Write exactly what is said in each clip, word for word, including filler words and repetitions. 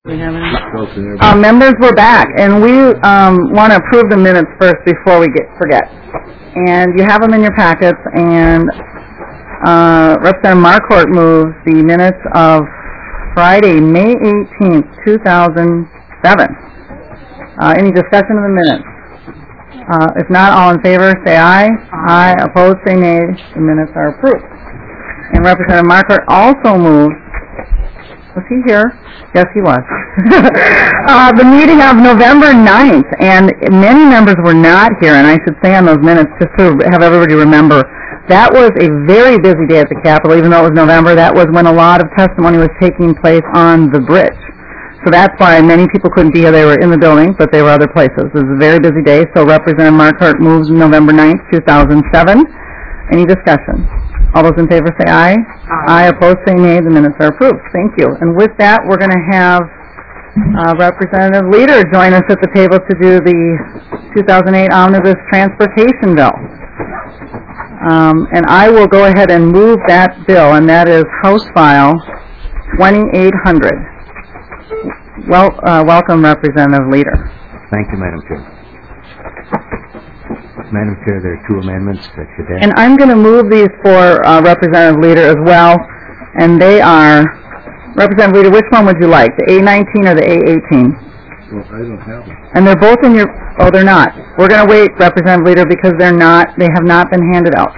We have any? Uh, members, we're back, and we um, want to approve the minutes first before we get forget. And you have them in your packets, and uh, Representative Marquardt moves the minutes of Friday, May eighteenth, two thousand seven. Uh, any discussion of the minutes? Uh, if not, all in favor, say aye. Aye. Opposed, say nay. The minutes are approved. And Representative Marquardt also moves. Was he here? Yes, he was. uh, the meeting of November ninth, and many members were not here, and I should say on those minutes, just to have everybody remember, that was a very busy day at the Capitol, even though it was November. That was when a lot of testimony was taking place on the bridge. So that's why many people couldn't be here. They were in the building, but they were other places. It was a very busy day, so Representative Marquardt moves November ninth, two thousand seven. Any discussion? All those in favor say aye. Aye. Aye. Opposed say nay. The minutes are approved. Thank you. And with that, we're going to have uh, Representative Leader join us at the table to do the two thousand eight Omnibus Transportation Bill. Um, and I will go ahead and move that bill, and that is House File twenty-eight hundred. Well, uh, welcome, Representative Leader. Thank you, Madam Chair. Madam Chair, there are two amendments that should add. And I'm going to move these for uh, Representative Leader as well, and they are, Representative Leader, which one would you like, the A nineteen or the A eighteen? Well, I don't have them. And they're both in your, oh, they're not. We're going to wait, Representative Leader, because they're not, they have not been handed out.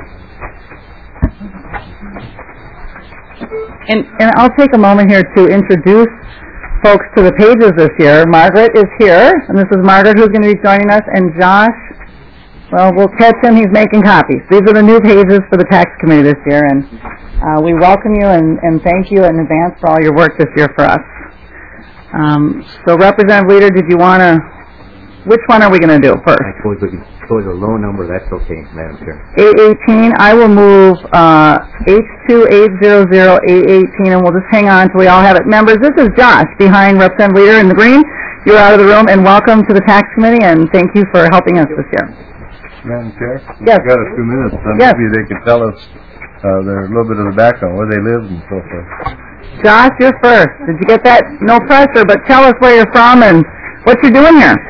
And, and I'll take a moment here to introduce folks to the pages this year. Margaret is here, and this is Margaret who's going to be joining us, and Josh, well, we'll catch him. He's making copies. These are the new pages for the tax committee this year, and uh, we welcome you and, and thank you in advance for all your work this year for us. Um, so, Representative Leader, did you want to, which one are we going to do first? I suppose we can suppose a low number. That's okay, Madam Chair. A eighteen, I will move uh, H two eight hundred A eighteen, and we'll just hang on until we all have it. Members, this is Josh behind Representative Leader in the green. You're out of the room, and welcome to the tax committee, and thank you for helping us this year. Madam Chair, yes. We've got a few minutes. Uh, yes. Maybe they could tell us uh, their, a little bit of the background, where they live and so forth. Josh, you're first. Did you get that? No pressure, but tell us where you're from and what you're doing here.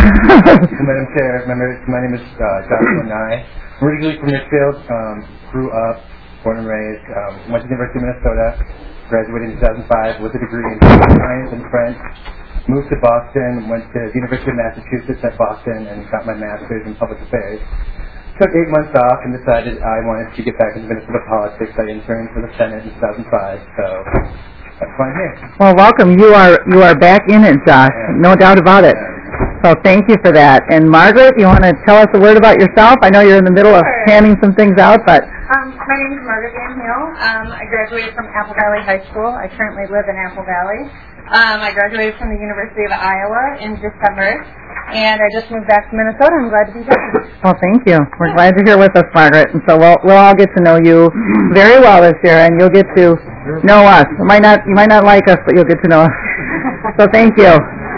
Madam Chair, members, my name is uh, Joshua Nye. I'm originally from Richfield, um, grew up, born and raised, um, went to the University of Minnesota, graduated in two thousand five with a degree in science and French. Moved to Boston, went to the University of Massachusetts at Boston, and got my master's in public affairs. Took eight months off and decided I wanted to get back into Minnesota politics. I interned for the Senate in two thousand five, so that's why I'm here. Well, welcome. You are you are back in it, Josh. Yeah. No doubt about it. Yeah. So thank you for that. And Margaret, you want to tell us a word about yourself? I know you're in the middle of sure. handing some things out, but... Um, my name is Margaret Van Heel. Um, I graduated from Apple Valley High School. I currently live in Apple Valley. Um, I graduated from the University of Iowa in December, and I just moved back to Minnesota. I'm glad to be here. Well, thank you. We're glad you're here with us, Margaret. And so we'll, we'll all get to know you very well this year, and you'll get to know us. You might not, you might not like us, but you'll get to know us. So thank you.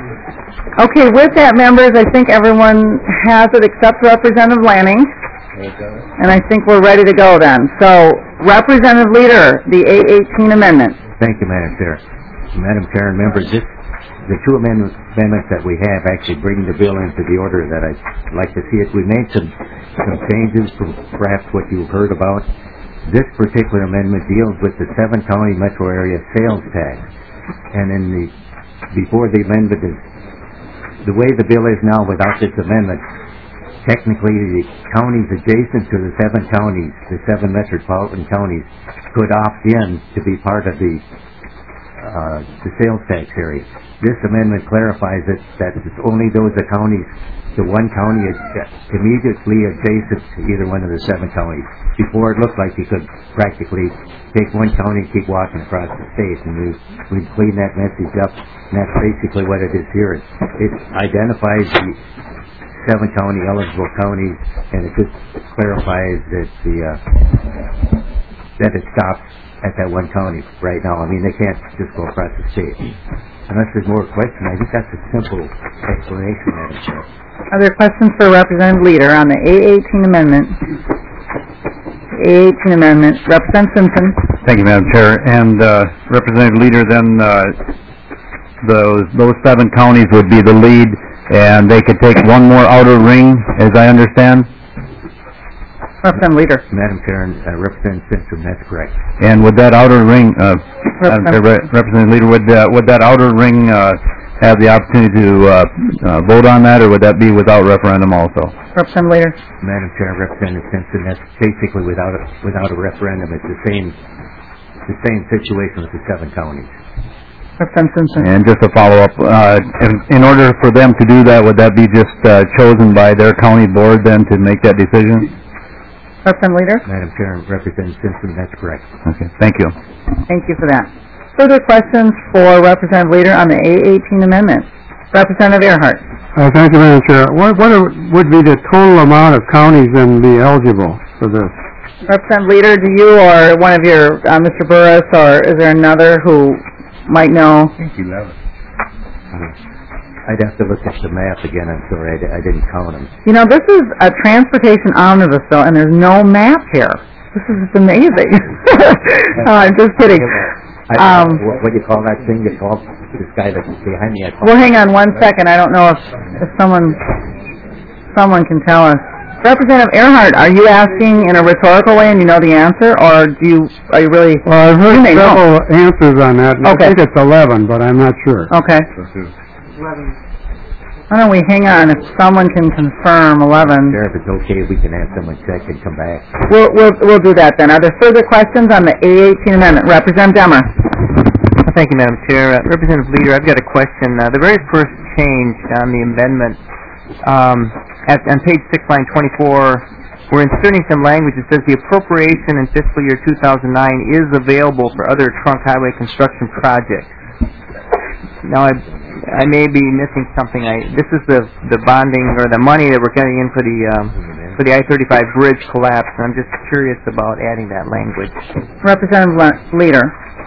Okay, with that, members, I think everyone has it except Representative Lanning. And I think we're ready to go then. So, Representative Leader, the A eighteen amendment. Thank you, Madam Chair. Madam Chair and members, this, the two amendments, amendments that we have actually bring the bill into the order that I'd like to see it. We made some, some changes from perhaps what you've heard about. This particular amendment deals with the seven county metro area sales tax. And in the, before the amendment is, the way the bill is now without this amendment, technically the counties adjacent to the seven counties, the seven metropolitan counties, could opt in to be part of the Uh, the sales tax area. This amendment clarifies it that it's only those counties, the one county is immediately adjacent to either one of the seven counties. Before it looked like you could practically take one county and keep walking across the state, and we we cleaned that message up, and that's basically what it is here. It, it identifies the seven county eligible counties, and it just clarifies that the uh, that it stops at that one county right now. I mean, they can't just go across the state. Unless there's more questions, I think that's a simple explanation, Madam Chair. Are there questions for Representative Leader on the A eighteen amendment? A eighteen amendment. Representative Simpson. Thank you, Madam Chair. And uh, Representative Leader, then uh, those, those seven counties would be the lead, and they could take one more outer ring, as I understand? Representative Leader. Madam Chair, and uh, Representative Simpson, that's correct. And would that outer ring, uh, Madam Chair, Re- Representative Leader, would, uh, would that outer ring, uh, have the opportunity to, uh, uh, vote on that, or would that be without referendum also? Representative Leader. Madam Chair, Representative Simpson, that's basically without a, without a referendum. It's the same, the same situation with the seven counties. Representative Simpson. And just to follow up, uh, in, in order for them to do that, would that be just, uh, chosen by their county board then to make that decision? Representative Leader. Madam Chair, Representative Simpson, that's correct. Okay, thank you. Thank you for that. Further questions for Representative Leader on the A eighteen amendment? Representative Earhart. Uh, thank you, Madam Chair. What, what are, would be the total amount of counties then be eligible for this? Representative Leader, do you or one of your, uh, Mister Burris, or is there another who might know? I think eleven. I'd have to look at the map again. I'm sorry, I, di- I didn't count them. You know, this is a transportation omnibus bill, and there's no map here. This is just amazing. oh, I'm just kidding. I, Um, what, what do you call that thing? You call this guy that's behind me. I call Well, hang on one second. I don't know if, if someone someone can tell us. Representative Earhart, are you asking in a rhetorical way and you know the answer, or do you are you really? Well, I've heard You may several answers on that, and Okay. I think it's eleven, but I'm not sure. Okay. So two. Why don't we hang on if someone can confirm eleven? Chair, if it's okay, we can have someone check and come back. We'll we'll we'll do that then. Are there further questions on the A eighteen amendment? Representative Demmer. Thank you, Madam Chair. Uh, Representative Leader, I've got a question. Uh, the very first change on the amendment, um, at, on page six, line twenty-four, we're inserting some language that says the appropriation in fiscal year two thousand nine is available for other trunk highway construction projects. Now, I, I may be missing something. I, this is the the bonding or the money that we're getting in for the um, for the I thirty-five bridge collapse, and I'm just curious about adding that language. Representative Le- Leader.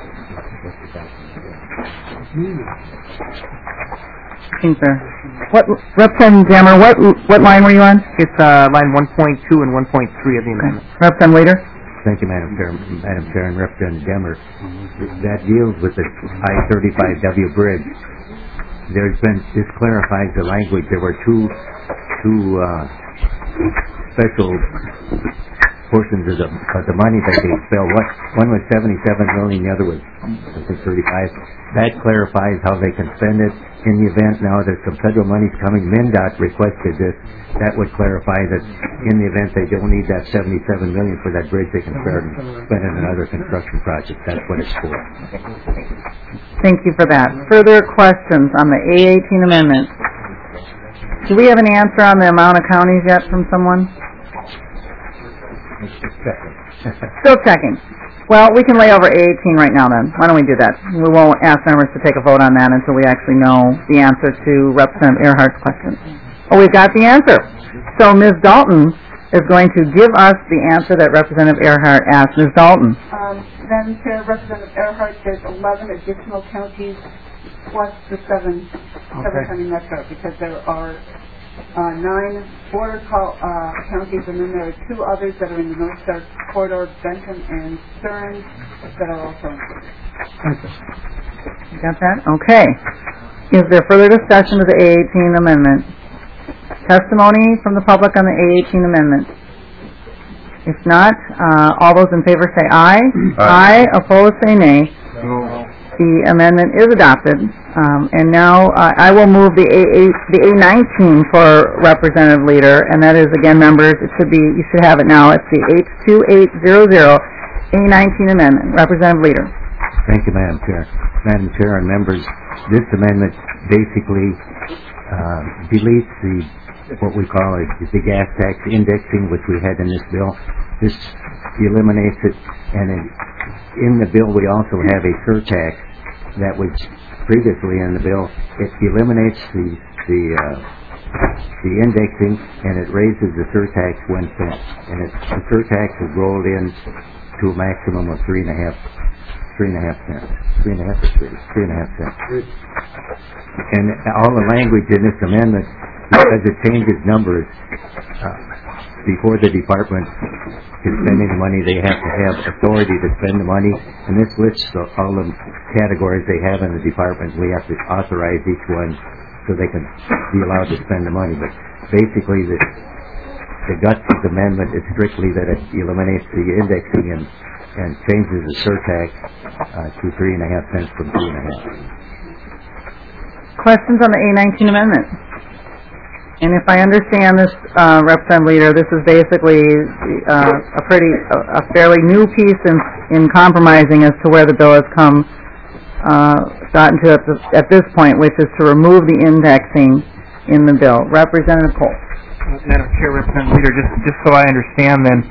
What Representative Demmer? What what line were you on? It's uh, line one point two and one point three of the amendment. Representative Leader. Thank you, Madam Chair. Madam Chair and Representative Demmer. That deals with the I thirty-five W bridge. There's been, this clarifies the language. There were two, two, uh, special portions of the, of the money that they expelled. One, one was seventy-seven million, the other was, I think, thirty-five. That clarifies how they can spend it. In the event now there's some federal money coming, MnDOT requested this. That would clarify that in the event they don't need that seventy-seven million for that bridge, they can spend spend it on another construction project. That's what it's for. Thank you for that. Further questions on the A eighteen amendment? Do we have an answer on the amount of counties yet from someone? Still checking. Well, we can lay over A eighteen right now then. Why don't we do that? We won't ask members to take a vote on that until we actually know the answer to Representative Earhart's question. Oh, we've got the answer. So Miz Dalton is going to give us the answer that Representative Earhart asked. Miz Dalton. Um, Madam Chair, Representative Earhart, there's eleven additional counties plus the seven, seven county metro, because there are uh, nine border call, uh, counties, and then there are two others that are in the North Star corridor, Benton and Stearns, that are also included. You got that? Okay. Is there further discussion of the A eighteen amendment? Testimony from the public on the A eighteen amendment? If not, uh, all those in favor say aye. Aye. Aye. Opposed say nay. No. The amendment is adopted. Um, and now uh, I will move the A eight, the A nineteen for Representative Leader, and that is, again, members, it should be, you should have it now. It's the H two eight zero zero A nineteen amendment. Representative Leader. Thank you, Madam Chair. Madam Chair and members, this amendment basically uh, deletes the what we call it, the gas tax indexing, which we had in this bill. This eliminates it, and in, in the bill we also have a surtax that was previously in the bill. It eliminates the the uh, the indexing, and it raises the surtax one cent, and it, the surtax is rolled in to a maximum of three and a half three and a half cents. Three and a half or three, three and a half cents. And all the language in this amendment, because it changes numbers uh, before the department can spend any money, they have to have authority to spend the money. And this lists the, all the categories they have in the department. We have to authorize each one so they can be allowed to spend the money. But basically, the, the guts of the amendment is strictly that it eliminates the indexing and, and changes the surtax uh, to three and a half cents from two and a half. Questions on the A nineteen amendment? And if I understand this, uh, Representative Leader, this is basically uh, a pretty, a, a fairly new piece in, in compromising as to where the bill has come, uh, gotten to at, the, at this point, which is to remove the indexing in the bill. Representative Cole. Uh, Madam Chair, Representative Leader, just just so I understand, then,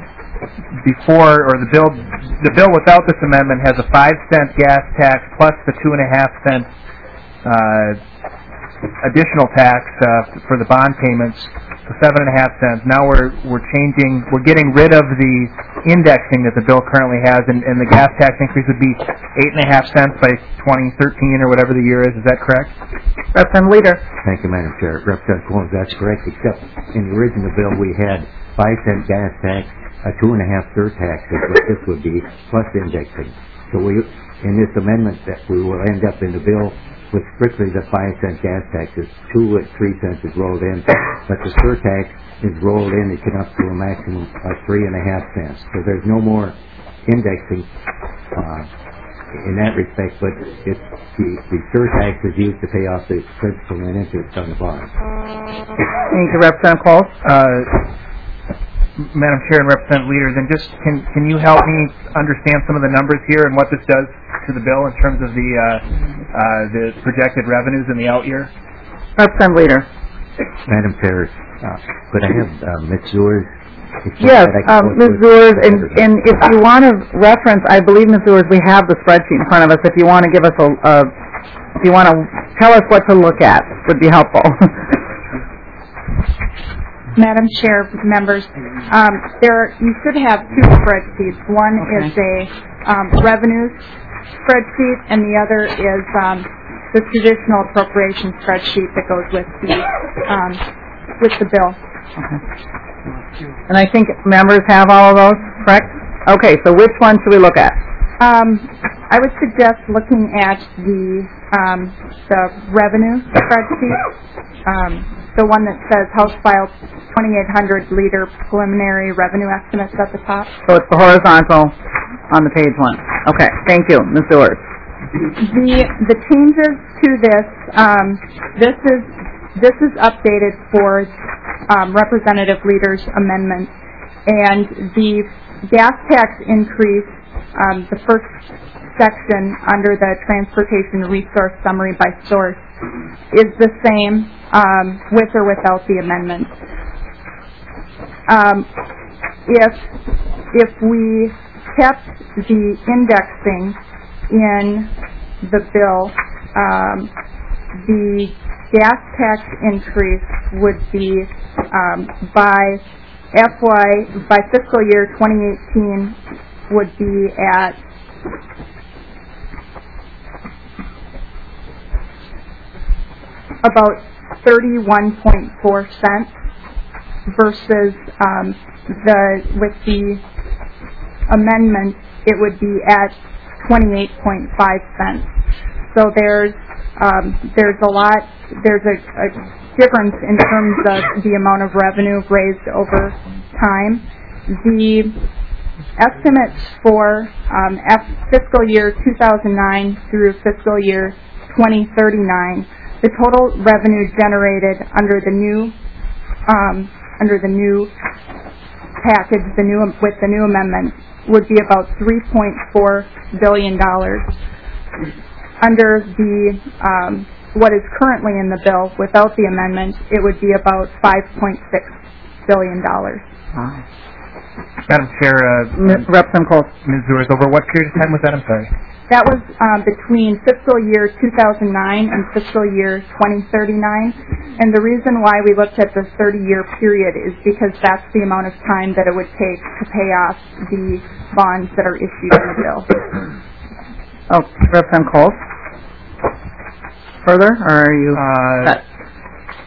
before or the bill, the bill without this amendment has a five cent gas tax plus the two and a half cent. Uh, additional tax uh, for the bond payments, so seven and a half cents. Now we're we're changing, we're getting rid of the indexing that the bill currently has, and, and the gas tax increase would be eight and a half cents by twenty thirteen or whatever the year is. Is that correct? Representative Leader. Thank you, Madam Chair. Representative Combs, that's correct. Except in the original bill we had five cent gas tax, a two and a half surtax is what this would be, plus indexing. So we, in this amendment, that we will end up in the bill with strictly the five cent gas tax. It's two at three cents is rolled in, but the surtax is rolled in. It can up to a maximum of three and a half cents. So there's no more indexing uh, in that respect, but it's the, the surtax is used to pay off the principal and interest on the bonds. Thank you, Representative Cole. Uh, Madam Chair and Representative Leader, then just can can you help me understand some of the numbers here and what this does to the bill in terms of the uh, uh, the projected revenues in the out year? Representative Leader. Madam Chair, uh, could I have uh, Miz Zurs? Yes, um, Miz Zurs, and, and if you want to reference, I believe, Miz Zurs, we have the spreadsheet in front of us. If you want to give us a, a if you want to tell us what to look at, would be helpful. Madam Chair, members, um, there you should have two spreadsheets. One okay. is a um, revenues spreadsheet, and the other is um, the traditional appropriation spreadsheet that goes with the um, with the bill. Okay. And I think members have all of those, correct? Okay, so which one should we look at? Um, I would suggest looking at the um, the revenue spreadsheet. Um, the one that says House File twenty-eight hundred liter preliminary revenue estimates at the top. So it's the horizontal on the page one. Okay, thank you, Miz Zurs. The the changes to this, um, this is this is updated for um, Representative Leader's amendment, and the gas tax increase, um, the first section under the Transportation Resource Summary by Source, is the same um, with or without the amendment. Um, if if we kept the indexing in the bill, um, the gas tax increase would be um, by F Y by fiscal year twenty eighteen would be at about thirty-one point four cents versus um, the with the amendment it would be at twenty-eight point five cents. So there's um, there's a lot there's a, a difference in terms of the amount of revenue raised over time. The estimates for um, F fiscal year two thousand nine through fiscal year twenty thirty-nine, the total revenue generated under the new um, under the new package, the new with the new amendment, would be about three point four billion dollars. Under the um, what is currently in the bill, without the amendment, it would be about five point six billion dollars. Wow. Madam Chair, uh, Representative Cole. Miz Zurs, over what period of time was that? I'm sorry. That was um, between fiscal year two thousand nine and fiscal year twenty thirty-nine. And the reason why we looked at the thirty-year period is because that's the amount of time that it would take to pay off the bonds that are issued in the bill. Oh, Representative Cole. Further, or are you? Uh,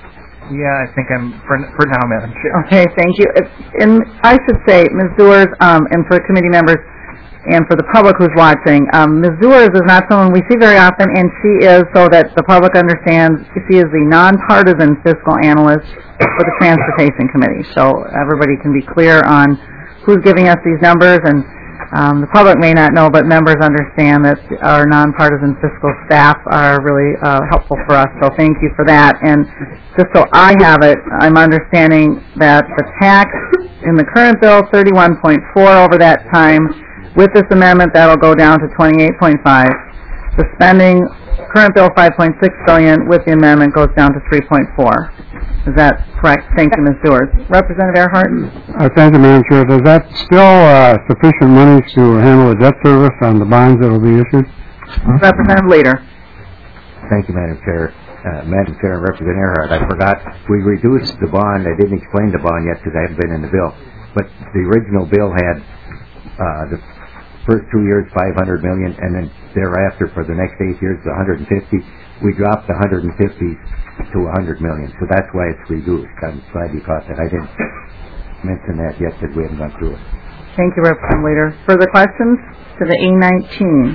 Yeah, I think I'm, for, for now, Madam Chair. Okay, thank you. If- And I should say, Miz Dewars, um, and for committee members, and for the public who's watching, um, Miz Dewars is not someone we see very often, and she is, so that the public understands, she is the nonpartisan fiscal analyst for the Transportation Committee. So everybody can be clear on who's giving us these numbers, and um, the public may not know, but members understand that our nonpartisan fiscal staff are really uh, helpful for us. So thank you for that. And just so I have it, I'm understanding that the tax in the current bill, thirty-one point four over that time. With this amendment, that'll go down to twenty-eight point five. The spending, current bill five point six billion dollars, with the amendment goes down to three point four. Is that correct? Thank you, Miz Dewars. Representative Earhart? Uh, thank you, Madam Chair. Is that still uh, sufficient money to handle the debt service on the bonds that will be issued? Huh? Representative Leader. Thank you, Madam Chair. Uh, Madam Chair and Representative Earhart, I forgot, we reduced the bond. I didn't explain the bond yet because I haven't been in the bill. But the original bill had uh, the first two years five hundred million dollars, and then thereafter for the next eight years one hundred fifty. We dropped one hundred fifty to one hundred million dollars, so that's why it's reduced. I'm glad you caught that. I didn't mention that yet because we haven't gone through it. Thank you, Representative Leader. Further questions to the A nineteen?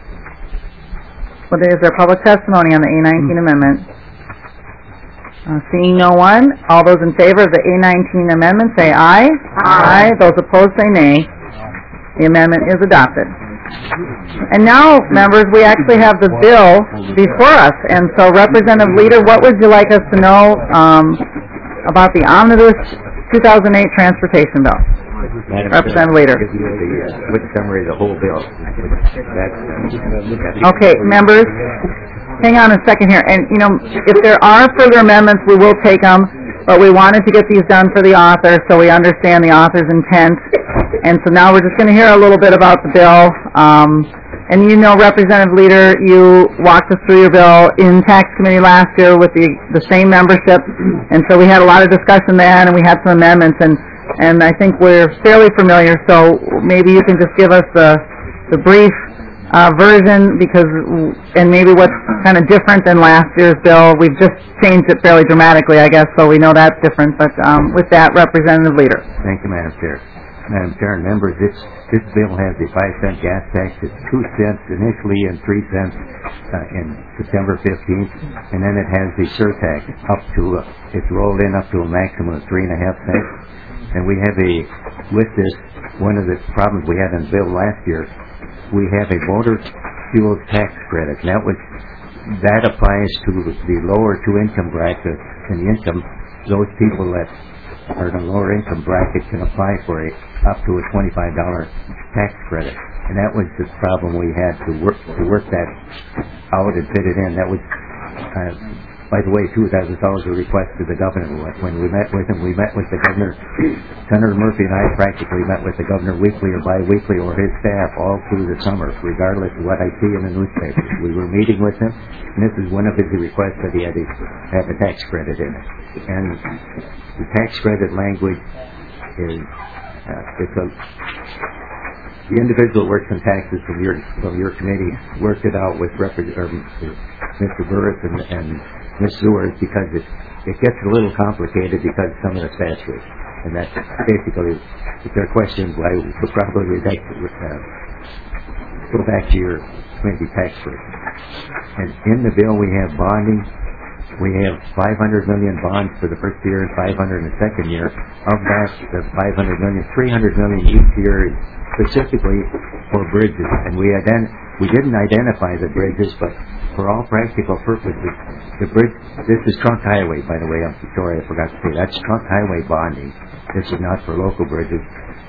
Well, is there public testimony on the A nineteen amendment? Uh, seeing no one, all those in favor of the A nineteen amendment say aye. Aye. Aye. Those opposed say nay. The amendment is adopted. And now, members, we actually have the bill before us. And so, Representative Leader, what would you like us to know um, about the Omnibus two thousand eight Transportation Bill? Madam Representative Leader. Give you the uh, quick summary of the whole bill. That's, uh, okay, members, hang on a second here. And, you know, if there are further amendments, we will take them. But we wanted to get these done for the author so we understand the author's intent. And so now we're just going to hear a little bit about the bill. Um, and you know, Representative Leader, you walked us through your bill in tax committee last year with the, the same membership. And so we had a lot of discussion then, and we had some amendments. And, and I think we're fairly familiar. So maybe you can just give us the, the brief Uh, version, because, and maybe what's kind of different than last year's bill. We've just changed it fairly dramatically, I guess, so we know that's different. But um, with that, Representative Leader. Thank you, Madam Chair. Madam Chair and members, this, this bill has a five cent gas tax. It's two cents initially and three cents uh, in September fifteenth, and then it has the surtax up to, uh, it's rolled in up to a maximum of three and a half cents. And we have a, with this, one of the problems we had in the bill last year, we have a motor fuel tax credit. And that was, that applies to the lower two income brackets in the income. Those people that are in a lower income bracket can apply for a up to a twenty-five dollar tax credit. And that was the problem we had to work to work that out and fit it in. That was, uh, by the way, too, that was always a request to the governor. When we met with him, we met with the governor. Senator Murphy and I practically met with the governor weekly or bi-weekly, or his staff, all through the summer, regardless of what I see in the newspapers. We were meeting with him, and this is one of his requests, that he had to have a tax credit in it. And the tax credit language is, uh, it's a, the individual works in taxes from your from your committee worked it out with Rep- or Mister Burris and, and Miz Dewars, because it, it gets a little complicated because of some of the statutes. And that's basically, if there are questions, I would probably like to uh, go back to your committee tax person. And in the bill we have bonding. We have five hundred million bonds for the first year and five hundred in the second year. Of that, the five hundred million, three hundred million each year is specifically for bridges. And we ident- we didn't identify the bridges, but for all practical purposes, the bridge, this is trunk highway, by the way. I'm sorry, I forgot to say. That's trunk highway bonding. This is not for local bridges.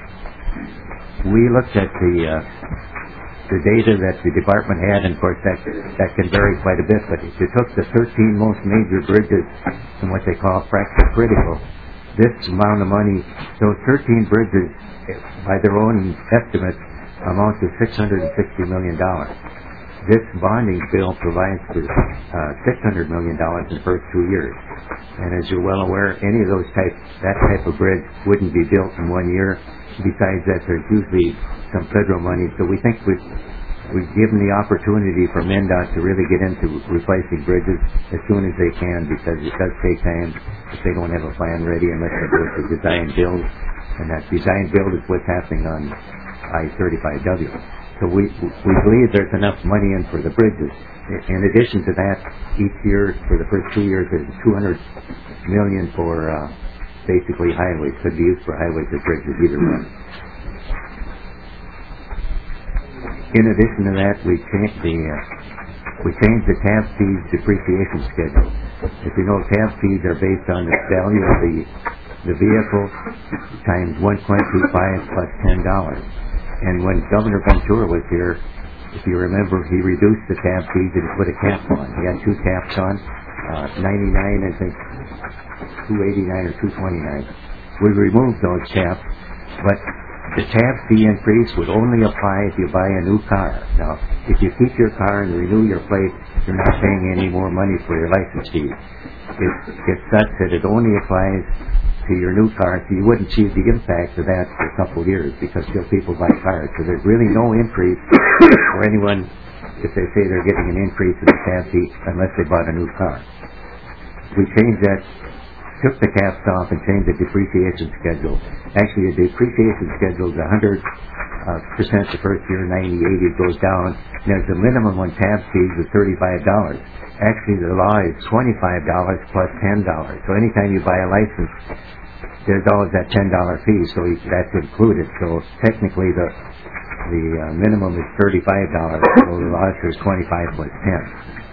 We looked at the, uh, the data that the department had, and of course that, that can vary quite a bit, but if you took the thirteen most major bridges and what they call practical critical, this amount of money, those thirteen bridges, by their own estimates, amount to six hundred sixty million dollars. This bonding bill provides for uh, six hundred million dollars in the first two years. And as you're well aware, any of those types, that type of bridge wouldn't be built in one year. Besides that, there's usually some federal money. So we think we, we've given the opportunity for MnDOT to really get into replacing bridges as soon as they can, because it does take time if they don't have a plan ready unless they go to design build, and that design build is what's happening on I thirty-five W. So we we believe there's enough money in for the bridges. In addition to that, each year for the first two years there's two hundred million for uh, basically highways, could be used for highways or bridges, either one. In addition to that, we changed the uh, we changed the tab fees depreciation schedule. If you know, tab fees are based on the value of the the vehicle times one point two five plus ten dollars. And when Governor Ventura was here, if you remember, he reduced the tab fees and put a cap on. He had two caps on, uh, ninety-nine, I think, two eighty-nine or two twenty-nine. We removed those caps, but the tab fee increase would only apply if you buy a new car. Now, if you keep your car and renew your plate, you're not paying any more money for your license fee. It, it's such that it only applies to your new car, so you wouldn't see the impact of that for a couple of years because still people buy cars. So there's really no increase for anyone if they say they're getting an increase in the tab fee unless they bought a new car. We changed that, took the caps off and changed the depreciation schedule. Actually, the depreciation schedule is one hundred percent the first year, ninety, eighty, it goes down. And there's a minimum on tab fees of thirty-five dollars. Actually, the law is twenty-five dollars plus ten dollars. So anytime you buy a license, there's always that ten dollar fee, so that's included. So technically, the the uh, minimum is thirty-five dollars, so the law says twenty-five plus ten.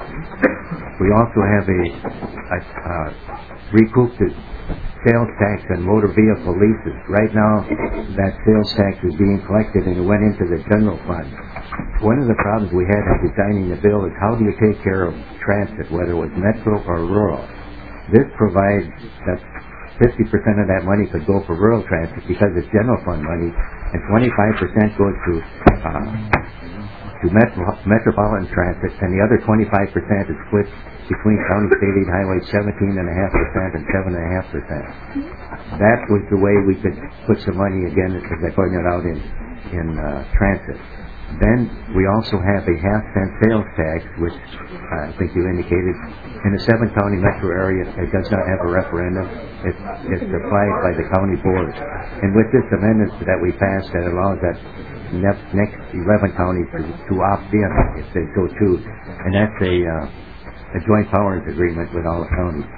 We also have a, a uh, recouped sales tax on motor vehicle leases. Right now, that sales tax is being collected and it went into the general fund. One of the problems we had in designing the bill is how do you take care of transit, whether it was metro or rural. This provides that fifty percent of that money could go for rural transit because it's general fund money, and twenty-five percent goes to uh, to metro, metropolitan transit, and the other twenty-five percent is split between county state aid highways, seventeen point five percent and seven point five percent. That was the way we could put some money, again, as I pointed out, in, in uh, transit. Then we also have a half cent sales tax, which uh, I think you indicated. In the seven county metro area, it does not have a referendum. It's, it's applied by the county board. And with this amendment that we passed, that allows that next, next eleven counties to, to opt in if they so choose. And that's a, uh, a joint powers agreement with all the counties.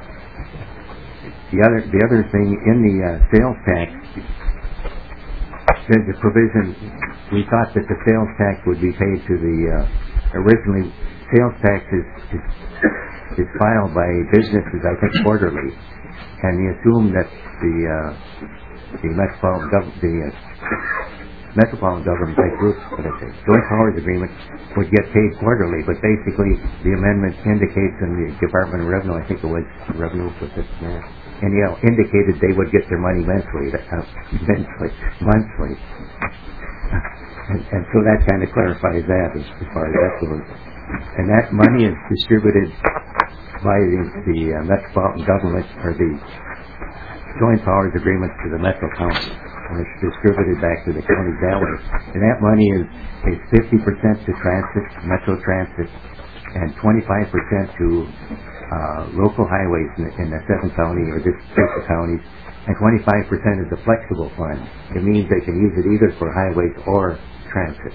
The other, the other thing in the uh, sales tax, there's a provision. We thought that the sales tax would be paid to the, uh, originally, sales tax is, is, is filed by businesses, I think, quarterly. And we assume that the, uh, the metropolitan government, the, uh, metropolitan government, like groups, what I say, joint powers agreement would get paid quarterly, but basically the amendment indicates in the Department of Revenue, I think it was Revenue, was it, yeah, and yeah, indicated they would get their money monthly, uh, monthly, monthly. And, and so that kind of clarifies that as, as far as that goes. And that money is distributed by the, the uh, metropolitan government, or the joint powers agreement to the metro county. And it's distributed back to the county that way. And that money is, is fifty percent to transit, metro transit, and twenty-five percent to uh, local highways in the, in the seven county or district counties, and twenty-five percent is a flexible fund. It means they can use it either for highways or transit.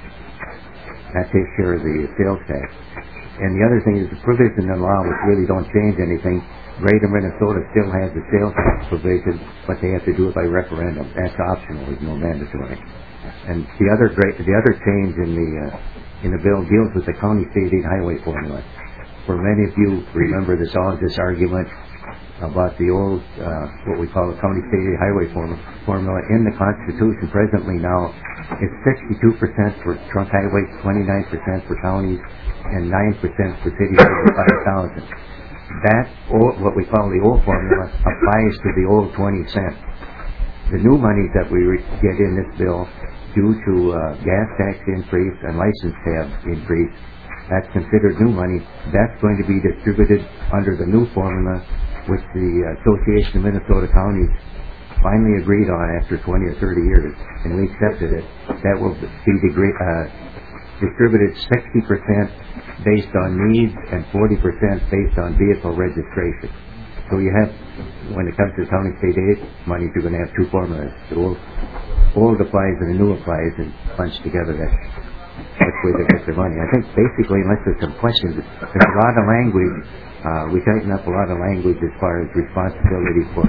That takes care of the sales tax. And the other thing is the provision in law, which really don't change anything. Greater Minnesota still has the sales tax provision, but they have to do it by referendum. That's optional; it's no mandatory. And the other great, the other change in the uh, in the bill deals with the county state aid highway formula. For many of you remember this all this argument about the old uh, what we call the county state aid highway form, formula in the Constitution. Presently now, it's sixty-two percent for trunk highways, twenty-nine percent for counties, and nine percent for cities over five thousand. That, old, what we call the old formula, applies to the old twenty cents. The new money that we re- get in this bill, due to uh, gas tax increase and license tab increase, that's considered new money. That's going to be distributed under the new formula, which the Association of Minnesota Counties finally agreed on after twenty or thirty years, and we accepted it. That will be degree, uh, distributed sixty percent based on needs and forty percent based on vehicle registration. So you have, when it comes to county state aid money, you're going to have two formulas. The old, old applies and the new applies, and bunched together. That's that's where they get their money. I think basically, unless there's some questions, there's a lot of language. Uh, we tighten up a lot of language as far as responsibility for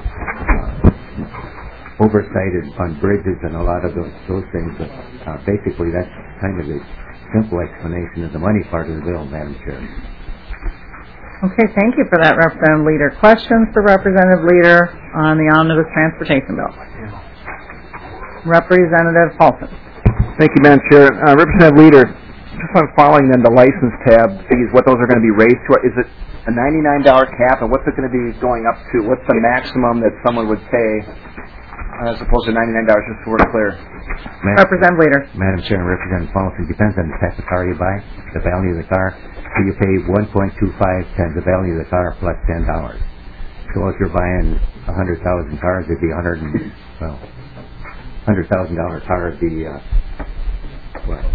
uh, oversight on bridges and a lot of those, those things. But uh, basically, that's kind of the simple explanation of the money part of the bill, Madam Chair. Okay, thank you for that, Representative Leader. Questions for Representative Leader on the omnibus transportation bill? Representative Paulson. Thank you, Madam Chair. Uh, Representative Leader, just on following then the license tab fees, what those are going to be raised to, is it a ninety-nine dollar cap, and what's it going to be going up to? What's the maximum that someone would pay uh, as opposed to ninety-nine dollars, just so we're clear? Madam, Representative Leader. Madam Chair and Representative Paulson, depends on the type of car you buy, the value of the car. So you pay one point two five times the value of the car plus ten dollars. So if you're buying one hundred thousand cars, it'd be one hundred and, well, one hundred thousand dollar car would be, uh, well,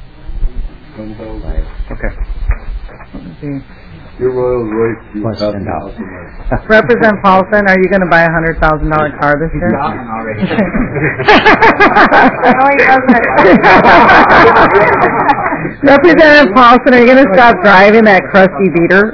okay. Your Rolls Royce plus ten dollars. Representative Paulson, are you going to buy a hundred thousand dollar car this year? Already. No, he doesn't. Representative Paulson, are you going to stop driving that crusty beater?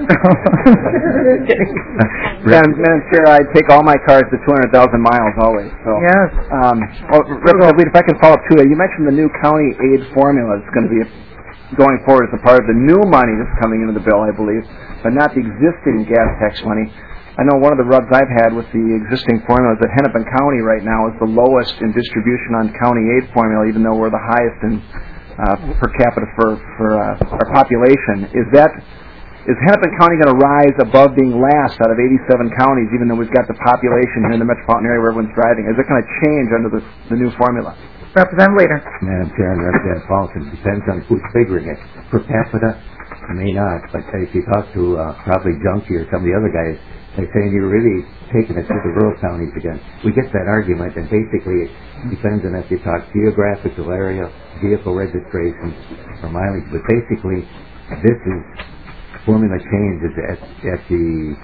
Madam, Madam Chair, I take all my cars to two hundred thousand miles always. So. Yes. Um, well, Representative Leader, if I can follow up too, you mentioned the new county aid formula is going to be going forward as a part of the new money that's coming into the bill, I believe, but not the existing gas tax money. I know one of the rubs I've had with the existing formula is that Hennepin County right now is the lowest in distribution on county aid formula, even though we're the highest in uh, per capita for, for uh, our population. Is that is Hennepin County going to rise above being last out of eighty-seven counties, even though we've got the population here in the metropolitan area where everyone's driving? Is it going to change under the, the new formula? Representative Leader. Madam Chair and Representative Paulson, depends on who's figuring it. Per capita, may not, but if you talk to uh, probably Junkie or some of the other guys, they're saying you're really taking it to the rural counties again. We get that argument, and basically it depends on if you talk geographical area, vehicle registration, or mileage. But basically, this is formula changes at, at the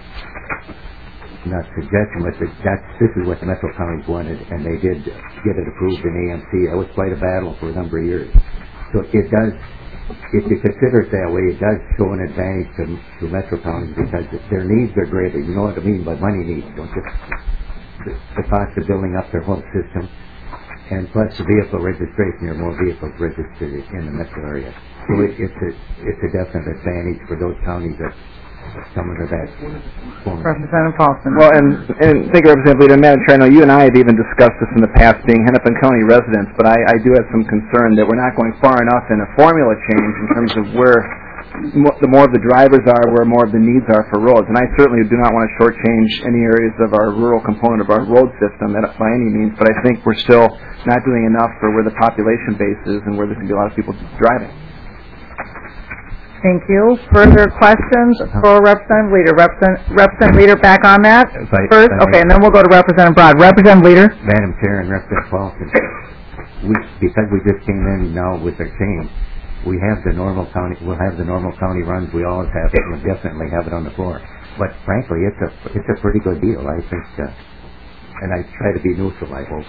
not suggestion, but that's this is what the Metro counties wanted, and they did get it approved in A M C. That was quite a battle for a number of years. So it does, if you consider it that way, it does show an advantage to, to Metro counties because their needs are greater. You know what I mean by money needs, don't you? The, the cost of building up their whole system, and plus the vehicle registration, there are more vehicles registered in the metro area. So it, it's a it's a definite advantage for those counties that come under that formula. Representative Paulson. Well, and, and thank you, Representative Leader. Madam Chair, I know you and I have even discussed this in the past, being Hennepin County residents, but I, I do have some concern that we're not going far enough in a formula change in terms of where mo- the more of the drivers are, where more of the needs are for roads. And I certainly do not want to shortchange any areas of our rural component of our road system by any means, but I think we're still not doing enough for where the population base is and where there's going to be a lot of people driving. Thank you. Further questions for Representative Leader? Representative, Representative Leader, back on that I, first? I, okay, and then we'll go to Representative Broad. Representative Leader? Madam Chair and Representative Paulson, we, because we just came in now with our change, we have the normal county, we'll have the normal county runs. We always have it. We'll definitely have it on the floor. But frankly, it's a it's a pretty good deal, I think. Uh, and I try to be neutral, I hope.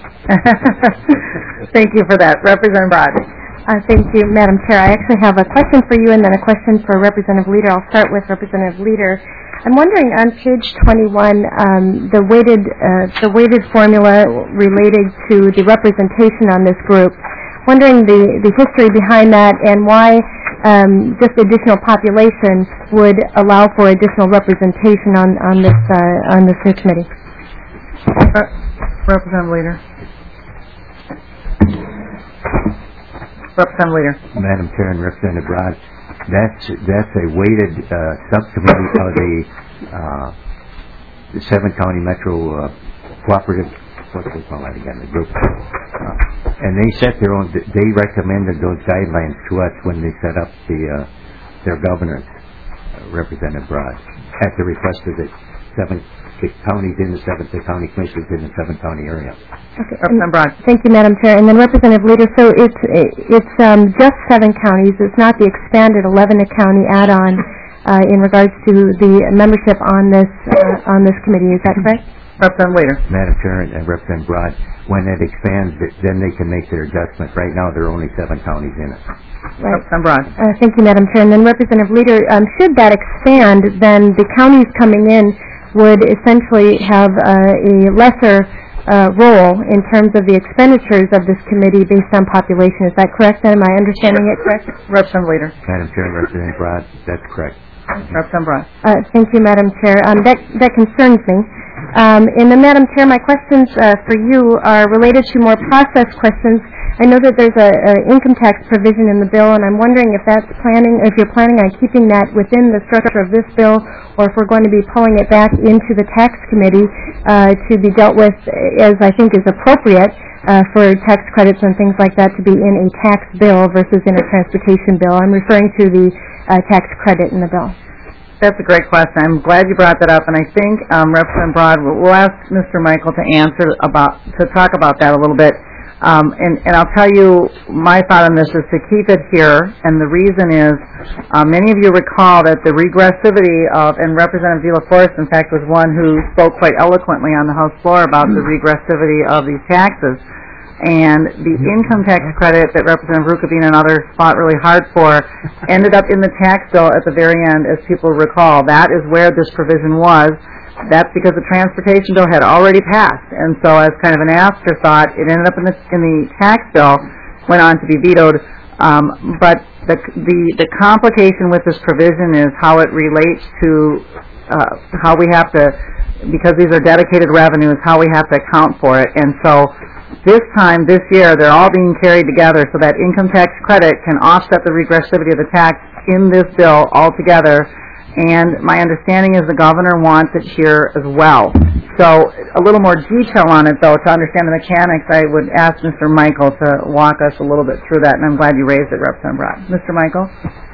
Thank you for that. Representative Broad. Uh, thank you, Madam Chair. I actually have a question for you and then a question for Representative Leader. I'll start with Representative Leader. I'm wondering on page twenty-one, um, the weighted uh, the weighted formula related to the representation on this group. Wondering the, the history behind that and why um, just additional population would allow for additional representation on on this uh, on this new committee. Uh, Representative Leader. Representative Leader. Madam Chair and Representative Broad, that's that's a weighted uh, subcommittee of the, uh, the seven county metro uh, cooperative. What do we call that again? The group, uh, and they set their own. They recommended those guidelines to us when they set up the uh, their governors, uh, Representative Broad. at the request of the seven the counties in the seven, the county commissioners in the seven county area. Okay. Representative Broad. Thank you, Madam Chair. And then Representative Leader, so it's it's um, just seven counties. It's not the expanded eleven county add-on uh, in regards to the membership on this uh, on this committee. Is that correct? Representative Leader. Madam Chair and Representative Broad, when it expands, then they can make their adjustment. Right now, there are only seven counties in it. Right. Representative Broad. Uh, thank you, Madam Chair. And then Representative Leader, um, should that expand, then the counties coming in would essentially have uh, a lesser uh, role in terms of the expenditures of this committee based on population. Is that correct? Am I understanding it correct? Representative Leader. Madam Chair and Representative Broad, that's correct. Representative Broad. Uh, thank you, Madam Chair. Um, that, that concerns me. Um, and then, Madam Chair, my questions uh, for you are related to more process questions. I know that there's a, a income tax provision in the bill, and I'm wondering if that's planning, if you're planning on keeping that within the structure of this bill, or if we're going to be pulling it back into the tax committee uh, to be dealt with, as I think is appropriate uh, for tax credits and things like that to be in a tax bill versus in a transportation bill. I'm referring to the uh, tax credit in the bill. That's a great question. I'm glad you brought that up, and I think um, Representative Broad, we'll ask Mister Michael to answer about to talk about that a little bit. Um, and, and I'll tell you, my thought on this is to keep it here, and the reason is, uh, many of you recall that the regressivity of, and Representative De La Forest, in fact, was one who spoke quite eloquently on the House floor about the regressivity of these taxes. And the income tax credit that Representative Rukabin and others fought really hard for ended up in the tax bill at the very end, as people recall. That is where this provision was. That's because the transportation bill had already passed, and so as kind of an afterthought, it ended up in the, in the tax bill, went on to be vetoed. Um, but the, the the complication with this provision is how it relates to uh, how we have to, because these are dedicated revenues, how we have to account for it. And so this time, this year, they're all being carried together so that income tax credit can offset the regressivity of the tax in this bill altogether. And my understanding is the governor wants it here as well. So a little more detail on it, though, to understand the mechanics, I would ask Mister Michael to walk us a little bit through that, and I'm glad you raised it, Representative Broad. Mister Michael?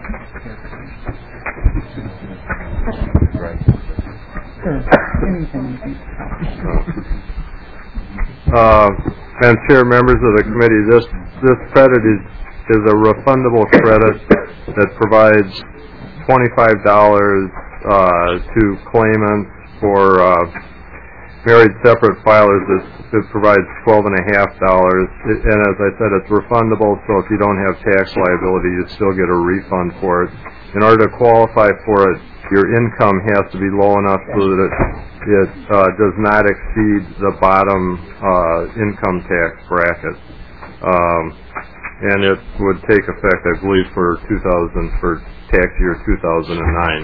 Uh, Madam Chair, members of the committee, this this credit is, is a refundable credit that provides twenty-five dollars uh, to claimants. For uh, married separate filers, it, it provides twelve and a half dollars. And as I said, it's refundable, so if you don't have tax liability, you still get a refund for it. In order to qualify for it, your income has to be low enough so that it, it uh, does not exceed the bottom uh, income tax bracket. Um, and it would take effect, I believe, for two thousand for tax year two thousand nine.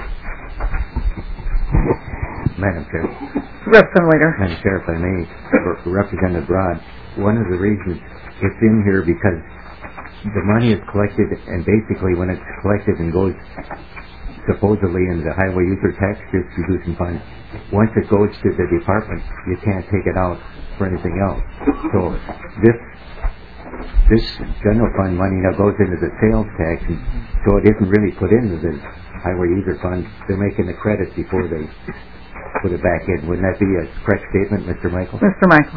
Madam Chair. Representative Leader. Madam Chair, if I may, for Representative Broad, one of the reasons it's in here because the money is collected, and basically when it's collected and goes supposedly in the Highway User Tax Distribution Fund, once it goes to the department, you can't take it out for anything else. So this this general fund money now goes into the sales tax, and so it isn't really put into the Highway User Fund. They're making the credit before they put it back in. Wouldn't that be a correct statement, Mister Michael? Mister Michael.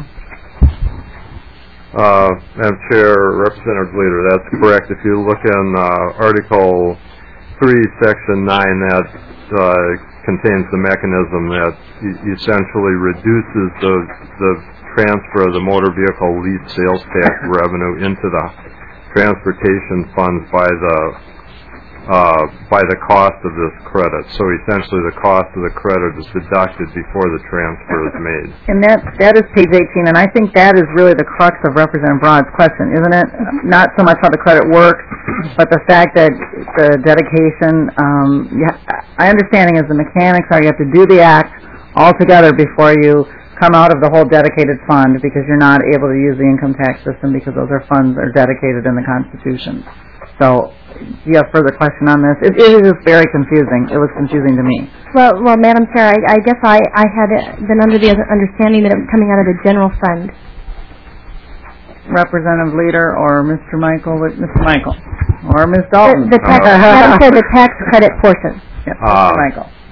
Uh, Madam Chair, Representative Leader, that's correct. If you look in uh, Article three, Section nine, that uh, contains the mechanism that e- essentially reduces the, the transfer of the motor vehicle lease sales tax revenue into the transportation funds by the Uh, by the cost of this credit. So essentially the cost of the credit is deducted before the transfer is made. And that that is page eighteen, and I think that is really the crux of Representative Broad's question, isn't it? Not so much how the credit works, but the fact that the dedication, um, yeah, my understanding is the mechanics are you have to do the act altogether before you come out of the whole dedicated fund, because you're not able to use the income tax system because those are funds that are dedicated in the Constitution. So, do you have further question on this? It, it is very confusing. It was confusing to me. Well, well, Madam Chair, I, I guess I, I had been under the understanding that it was coming out of the general fund. Representative Leader or Mister Michael, Mister Michael, or Miz Dalton. The, the tax, Madam Chair, the tax credit portion. Yep, Uh, Mister Michael.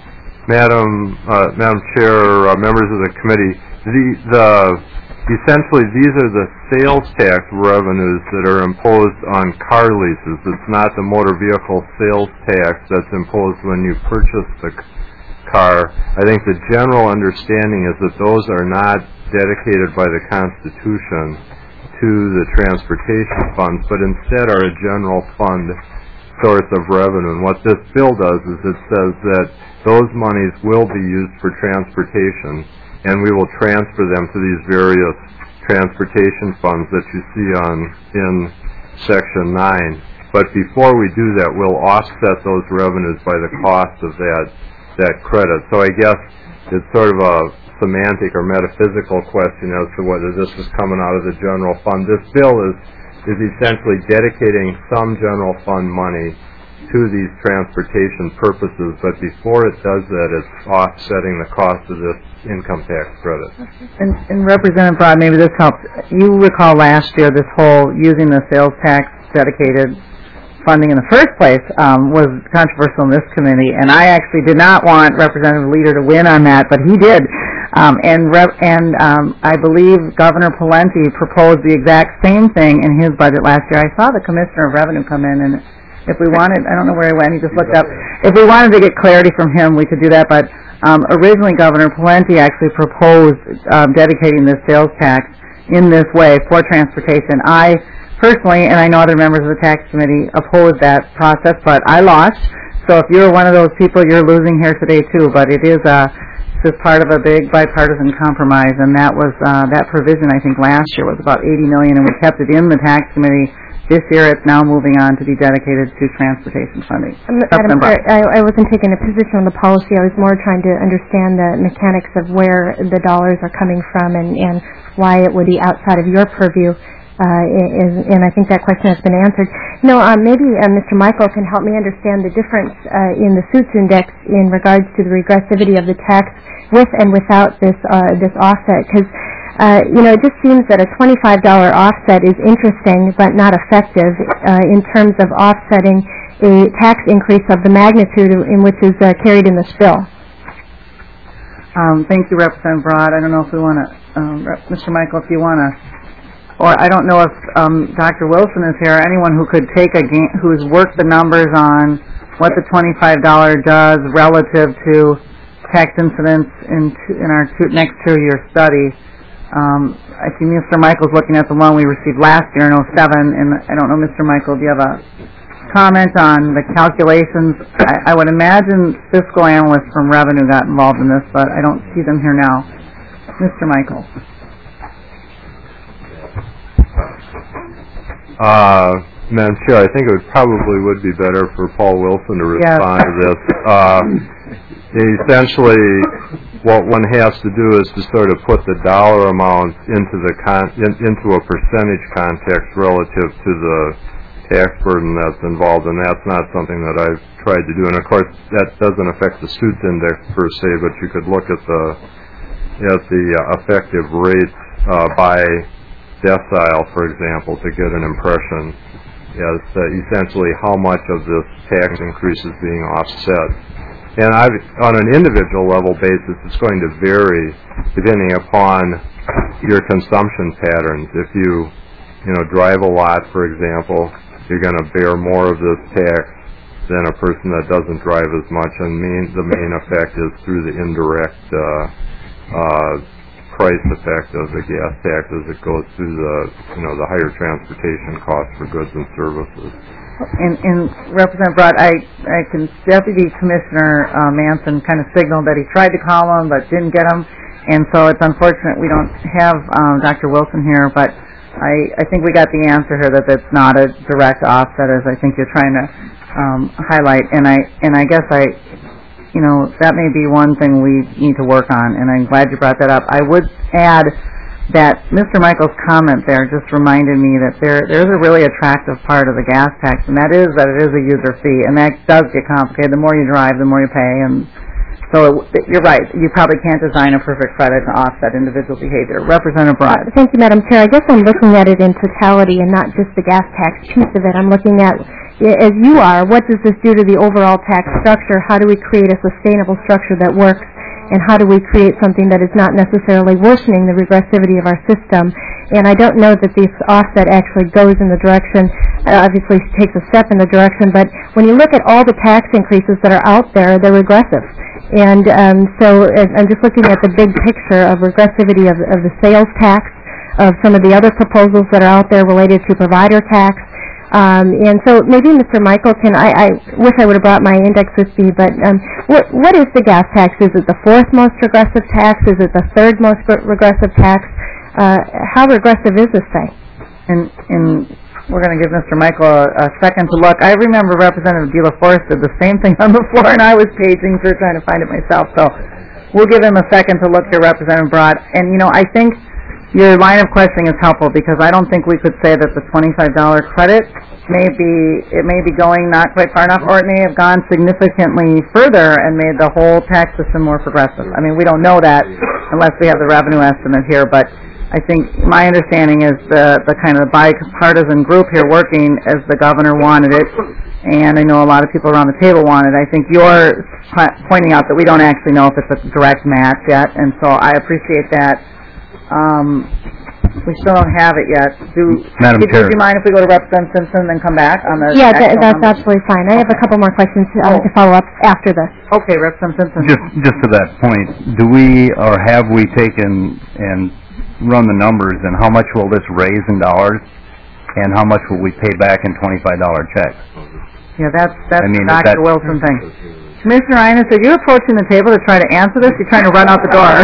Madam uh, Madam Chair, uh, members of the committee, the the essentially these are the sales tax revenues that are imposed on car leases. It's not the motor vehicle sales tax that's imposed when you purchase the c- car. I think the general understanding is that those are not dedicated by the Constitution to the transportation funds, but instead are a general fund source of revenue. And what this bill does is it says that those monies will be used for transportation, and we will transfer them to these various transportation funds that you see on in Section nine. But before we do that, we'll offset those revenues by the cost of that that credit. So I guess it's sort of a semantic or metaphysical question as to whether this is coming out of the general fund. This bill is is essentially dedicating some general fund money to these transportation purposes, but before it does that, it's offsetting the cost of this income tax credit. And, and Representative Broad, maybe this helps. You recall last year this whole using the sales tax dedicated funding in the first place um, was controversial in this committee, and I actually did not want Representative Leader to win on that, but he did. Um, and Rep- and um, I believe Governor Pawlenty proposed the exact same thing in his budget last year. I saw the Commissioner of Revenue come in, and if we wanted, I don't know where he went, he just looked up. If we wanted to get clarity from him, we could do that, but um, originally Governor Pawlenty actually proposed um, dedicating this sales tax in this way for transportation. I personally, and I know other members of the tax committee, opposed that process, but I lost. So if you're one of those people, you're losing here today too, but it is a is part of a big bipartisan compromise, and that was uh, that provision I think last year was about eighty million dollars, and we kept it in the tax committee. This year it's now moving on to be dedicated to transportation funding. Madam Chair, I, I wasn't taking a position on the policy. I was more trying to understand the mechanics of where the dollars are coming from and, and why it would be outside of your purview. Uh, and, and I think that question has been answered. No, um, maybe uh, Mister Michael can help me understand the difference uh, in the suits index in regards to the regressivity of the tax with and without this uh, this offset. Because uh, you know, it just seems that a twenty-five dollar offset is interesting but not effective uh, in terms of offsetting a tax increase of the magnitude in which is uh, carried in this bill. Um, thank you, Representative Broad. I don't know if we want to, um, Mister Michael, if you want to. Or I don't know if um, Doctor Wilson is here, or anyone who could take a game, who's worked the numbers on what the twenty-five dollars does relative to tax incidence in, t- in our two, next two-year study. Um, I see Mister Michael's looking at the one we received last year in oh seven, and I don't know, Mister Michael, do you have a comment on the calculations? I, I would imagine fiscal analysts from Revenue got involved in this, but I don't see them here now. Mister Michael. Uh, Madam Chair, I think it would probably would be better for Paul Wilson to respond yes. to this. Uh, essentially, what one has to do is to sort of put the dollar amount into the con- in, into a percentage context relative to the tax burden that's involved, and that's not something that I've tried to do. And of course, that doesn't affect the suits index per se, but you could look at the at the uh, effective rates uh, by decile, for example, to get an impression as to essentially how much of this tax increase is being offset. And I've, on an individual level basis, it's going to vary depending upon your consumption patterns. If you, you know, drive a lot, for example, you're going to bear more of this tax than a person that doesn't drive as much. And main, the main effect is through the indirect uh, uh, price effect of the gas tax as it goes through the, you know, the higher transportation costs for goods and services. And, and Representative Broad, I, I can, Deputy Commissioner uh, Manson kind of signaled that he tried to call him but didn't get him, and so it's unfortunate we don't have um, Doctor Wilson here, but I, I think we got the answer here that that's not a direct offset, as I think you're trying to um, highlight, and I, and I guess I, you know, that may be one thing we need to work on, and I'm glad you brought that up. I would add that Mister Michael's comment there just reminded me that there there's a really attractive part of the gas tax, and that is that it is a user fee, and that does get complicated. The more you drive, the more you pay, and so it, you're right. You probably can't design a perfect credit to offset individual behavior. Representative Broad. Uh, thank you, Madam Chair. I guess I'm looking at it in totality and not just the gas tax piece of it. I'm looking at i- as you are, what does this do to the overall tax structure? How do we create a sustainable structure that works? And how do we create something that is not necessarily worsening the regressivity of our system? And I don't know that this offset actually goes in the direction, uh, obviously takes a step in the direction, but when you look at all the tax increases that are out there, they're regressive. And um, so uh, I'm just looking at the big picture of regressivity of, of the sales tax, of some of the other proposals that are out there related to provider tax. Um, and so maybe Mister Michael can, I, I wish I would have brought my index with me, but um, what, what is the gas tax? Is it the fourth most regressive tax? Is it the third most re- regressive tax? Uh, how regressive is this thing? And, and we're going to give Mister Michael a, a second to look. I remember Representative De La Forest did the same thing on the floor, and I was paging through trying to find it myself. So we'll give him a second to look here, Representative Broad. And, you know, I think your line of questioning is helpful because I don't think we could say that the twenty-five dollar credit may be, it may be going not quite far enough, or it may have gone significantly further and made the whole tax system more progressive. I mean, we don't know that unless we have the revenue estimate here, but I think my understanding is the, the kind of bipartisan group here working as the governor wanted it, and I know a lot of people around the table want it. I think you're pointing out that we don't actually know if it's a direct match yet, and so I appreciate that. Um, we still don't have it yet. Do, Madam do, Chair. do you mind if we go to Representative Simpson and then come back on the Yeah, th- actual that's numbers? absolutely fine. I have a couple more questions uh, Oh. to follow up after this. Okay, Representative Simpson. Just, just to that point, do we, or have we taken and run the numbers, and how much will this raise in dollars, and how much will we pay back in twenty-five dollar checks? Yeah, that's, that's I mean, is Doctor that- Wilson thing. Commissioner Innes, are you approaching the table to try to answer this? You're trying to run out the door.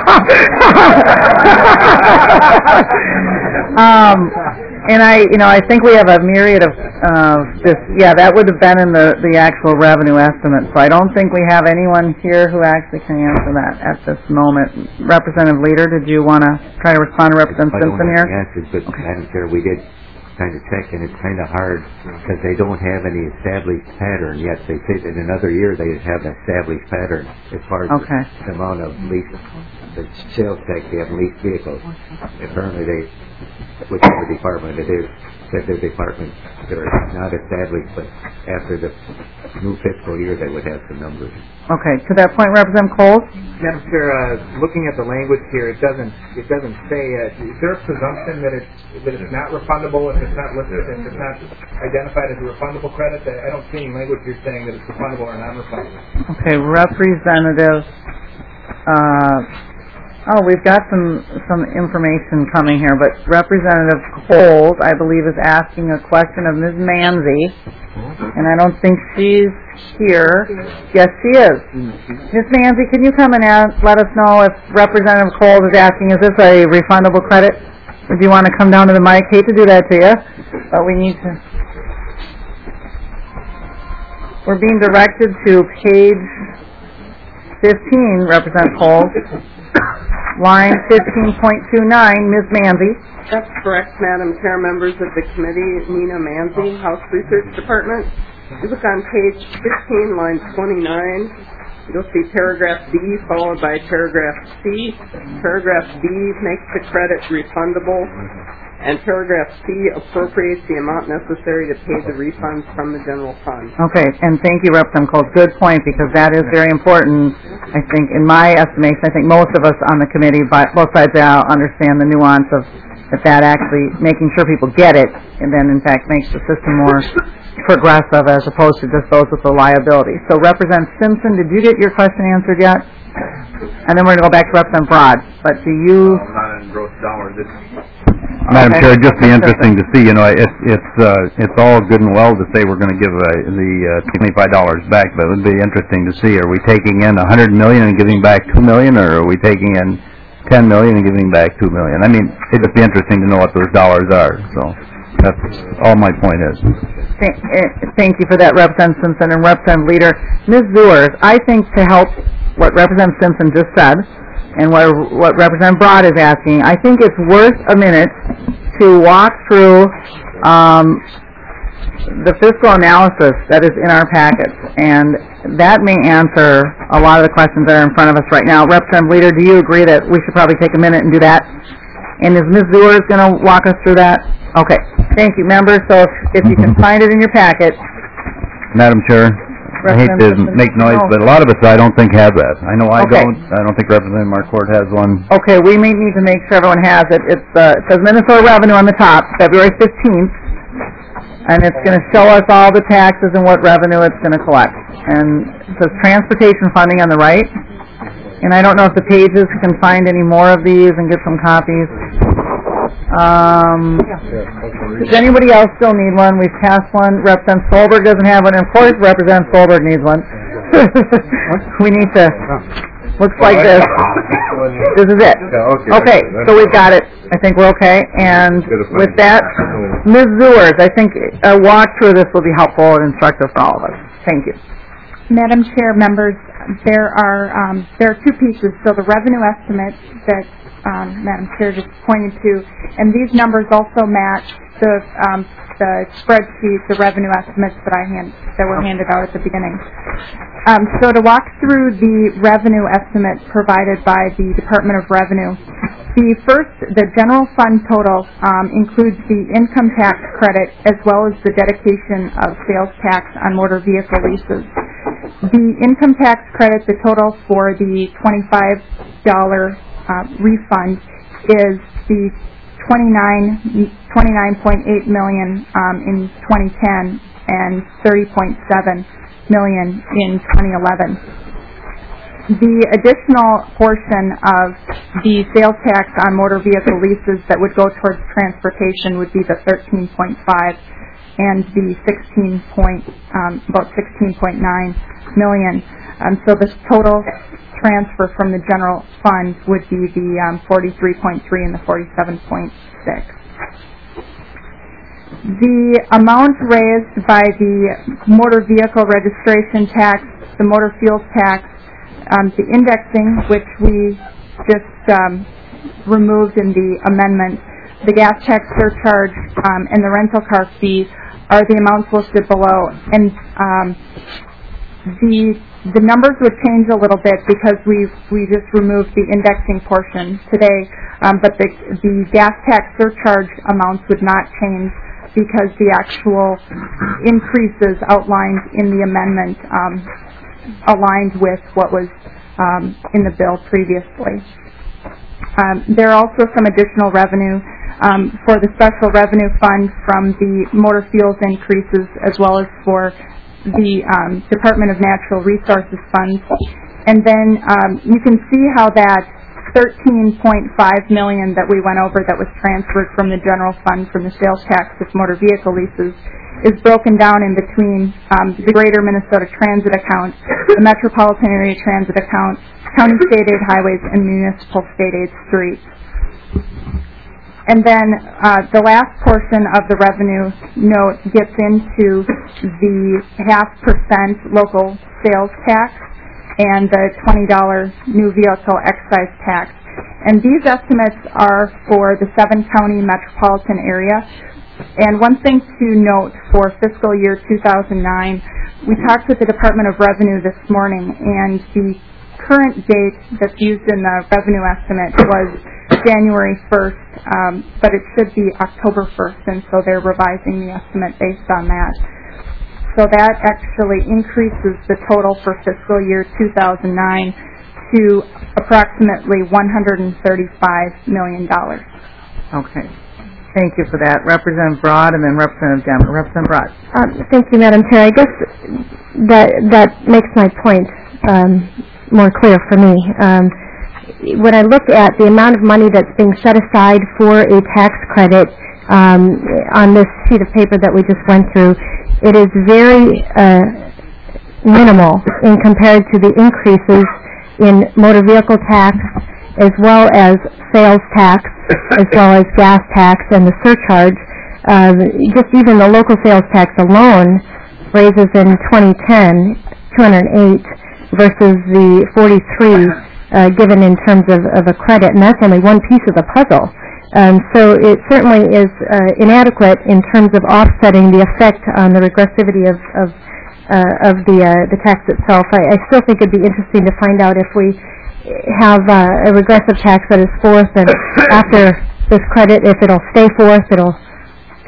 um, and I, you know, I think we have a myriad of uh, this. Yeah, that would have been in the the actual revenue estimate. So I don't think we have anyone here who actually can answer that at this moment. Representative Leader, did you want to try to respond to Representative I don't Simpson have here? the answers, but Madam Chair, we did kind of check, and it's kind of hard because they don't have any established pattern yet. They say that in another year they have an established pattern as far as Okay. the amount of lease, the sales tax they have leased vehicles. Apparently they, whichever department it is, said their department, they're not established, but after the new fiscal year they would have some numbers. Okay, to that point, Representative Coles? Madam Chair, uh, looking at the language here, it doesn't it doesn't say. Uh, is there a presumption that it's that it's not refundable if it's not listed, if it's not identified as a refundable credit? I don't see any language here saying that it's refundable or non-refundable. Okay, Representative. Uh, oh, we've got some some information coming here, but Representative Coles, I believe, is asking a question of Miz Manzi, and I don't think she's here. Yes, she is. Miz Manzi, can you come and ask, let us know if Representative Coles is asking, is this a refundable credit? Or do you want to come down to the mic? Hate to do that to you, but we need to. We're being directed to page fifteen, Representative Coles. Line fifteen point two nine, Miz Manzi. That's correct, Madam Chair, members of the committee. Nina Manzi, House Research Department. You look on page fifteen, line twenty-nine. You'll see paragraph B followed by paragraph C. Paragraph B makes the credit refundable, and paragraph C appropriates the amount necessary to pay the refunds from the general fund. Okay, and thank you, Representative Coles. Good point, because that is very important. I think, in my estimation, I think most of us on the committee, both sides out, understand the nuance of that, that actually making sure people get it, and then, in fact, makes the system more progressive as opposed to just those with the liability. So, Representative Simpson, did you get your question answered yet? And then we're going to go back to Representative Broad. But do you... No, not in gross dollars. It's Madam Okay. Chair, it'd just be interesting to see, you know, it's, it's, uh, it's all good and well to say we're going to give uh, the uh, twenty-five dollars back, but it would be interesting to see, are we taking in one hundred million dollars and giving back two million dollars, or are we taking in ten million dollars and giving back two million dollars? I mean, it'd just be interesting to know what those dollars are, so that's all my point is. Thank, eh, thank you for that, Representative Simpson and Representative Leader. Miz Zewers, I think to help what Representative Simpson just said, and what, what Representative Broad is asking, I think it's worth a minute to walk through um, the fiscal analysis that is in our packets, and that may answer a lot of the questions that are in front of us right now. Representative Leader, do you agree that we should probably take a minute and do that? And is Miz Zewers going to walk us through that? Okay. Thank you, members. So if, if you can find it in your packet. Madam Chair, I hate to make noise, but a lot of us, I don't think, have that. I know I Okay. don't. I don't think Representative Marquardt has one. Okay, we may need to make sure everyone has it. It's, uh, it says Minnesota revenue on the top, February fifteenth, and it's going to show us all the taxes and what revenue it's going to collect. And it says transportation funding on the right. And I don't know if the pages can find any more of these and get some copies. Um, does anybody else still need one? We've passed one. Representative Solberg doesn't have one. And of course, Representative Solberg needs one. We need to. Looks like this. This is it. Okay, so we've got it. I think we're okay. And with that, Miz Zewers, I think a walk through this will be helpful and instructive for all of us. Thank you. Madam Chair, members, there are um, there are two pieces. So the revenue estimate that um, Madam Chair just pointed to, and these numbers also match the um, the spreadsheet, the revenue estimates that I hand that were handed out at the beginning. Um, so to walk through the revenue estimate provided by the Department of Revenue, the first, the general fund total um, includes the income tax credit as well as the dedication of sales tax on motor vehicle leases. The income tax credit, the total for the twenty-five dollars uh, refund is the twenty-nine point eight million dollars um, in twenty ten and thirty point seven million dollars in twenty eleven. The additional portion of the sales tax on motor vehicle leases that would go towards transportation would be the thirteen point five and the sixteen point, um, about sixteen point nine million. Um, so the total transfer from the general fund would be the um, forty-three point three and the forty-seven point six. The amount raised by the motor vehicle registration tax, the motor fuels tax, um, the indexing, which we just um, removed in the amendment, the gas tax surcharge, um, and the rental car fee are the amounts listed below. And um, the the numbers would change a little bit because we we just removed the indexing portion today, um, but the the gas tax surcharge amounts would not change because the actual increases outlined in the amendment um, aligned with what was um, in the bill previously. Um, there are also some additional revenue um, for the special revenue fund from the motor fuels increases as well as for the um, Department of Natural Resources funds. And then um, you can see how that thirteen point five million dollars that we went over that was transferred from the general fund from the sales tax of motor vehicle leases is broken down in between um, the Greater Minnesota Transit account, the Metropolitan Area Transit account, County State Aid Highways, and Municipal State Aid Streets. And then uh, the last portion of the revenue note gets into the half percent local sales tax and the twenty dollars new vehicle excise tax. And these estimates are for the seven county metropolitan area. And one thing to note for fiscal year two thousand nine, we talked with the Department of Revenue this morning, and the current date that's used in the revenue estimate was January first, um, but it should be October first, and so they're revising the estimate based on that. So that actually increases the total for fiscal year two thousand nine to approximately one hundred thirty-five million dollars. Okay. Thank you for that. Representative Broad and then Representative Demmer. Representative Broad. Um, thank you, Madam Chair. I guess that that makes my point um, more clear for me. Um, when I look at the amount of money that's being set aside for a tax credit um, on this sheet of paper that we just went through, it is very uh, minimal in compared to the increases in motor vehicle tax as well as sales tax, as well as gas tax and the surcharge. Uh, just even the local sales tax alone raises in twenty ten two hundred eight versus the forty-three uh, given in terms of, of a credit, and that's only one piece of the puzzle. Um, so it certainly is uh, inadequate in terms of offsetting the effect on the regressivity of of, uh, of the uh, the tax itself. I, I still think it'd be interesting to find out if we have uh, a regressive tax that is fourth, and after this credit, if it'll stay fourth, it'll go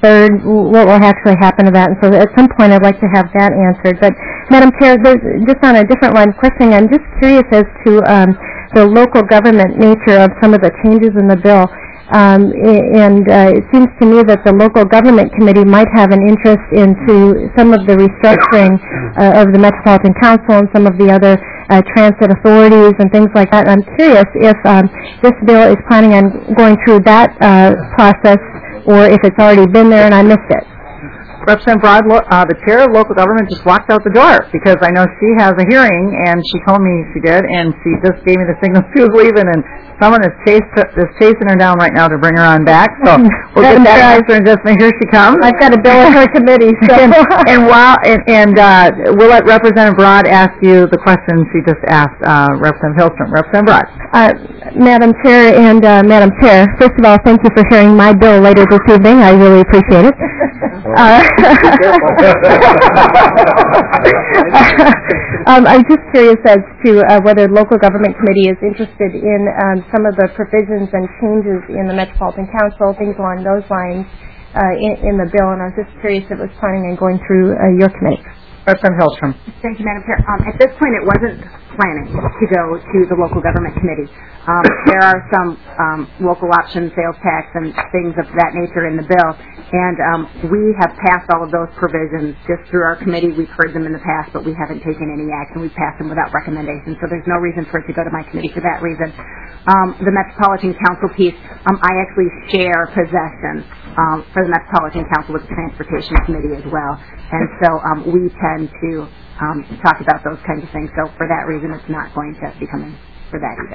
third, what will actually happen to that? And so at some point I'd like to have that answered. But, Madam Chair, there's, just on a different line of questioning, I'm just curious as to um, the local government nature of some of the changes in the bill. Um, and uh, it seems to me that the local government committee might have an interest into some of the restructuring uh, of the Metropolitan Council and some of the other uh, transit authorities and things like that. And I'm curious if um, this bill is planning on going through that uh, process or if it's already been there and I missed it. Representative Broad, uh, the chair of local government, just walked out the door because I know she has a hearing, and she told me she did, and she just gave me the signal she was leaving, and someone is, chased, is chasing her down right now to bring her on back. So we'll get that answer in just a minute. Here she comes. I've got a bill in her committee. So. and, and while and, and uh, we'll let Representative Broad ask you the question she just asked uh, Representative Hillstrom. Representative Broad. Uh, Madam Chair and uh, Madam Chair, first of all, thank you for hearing my bill later this evening. I really appreciate it. Uh, um, I'm just curious as to uh, whether the local government committee is interested in um, some of the provisions and changes in the Metropolitan Council, things along those lines uh, in, in the bill, and I was just curious if it was planning on going through uh, your committee. Representative Hillstrom. Thank you, Madam Chair. Um, at this point, it wasn't planning to go to the local government committee. Um, there are some um, local option sales tax and things of that nature in the bill, and um, we have passed all of those provisions just through our committee. We've heard them in the past, but we haven't taken any action. We've passed them without recommendation, so there's no reason for it to go to my committee for that reason. Um, the Metropolitan Council piece, um, I actually share possession um, for the Metropolitan Council with the Transportation Committee as well, and so um, we tend to um, talk about those kinds of things. So for that reason, it's not going to be coming for that either.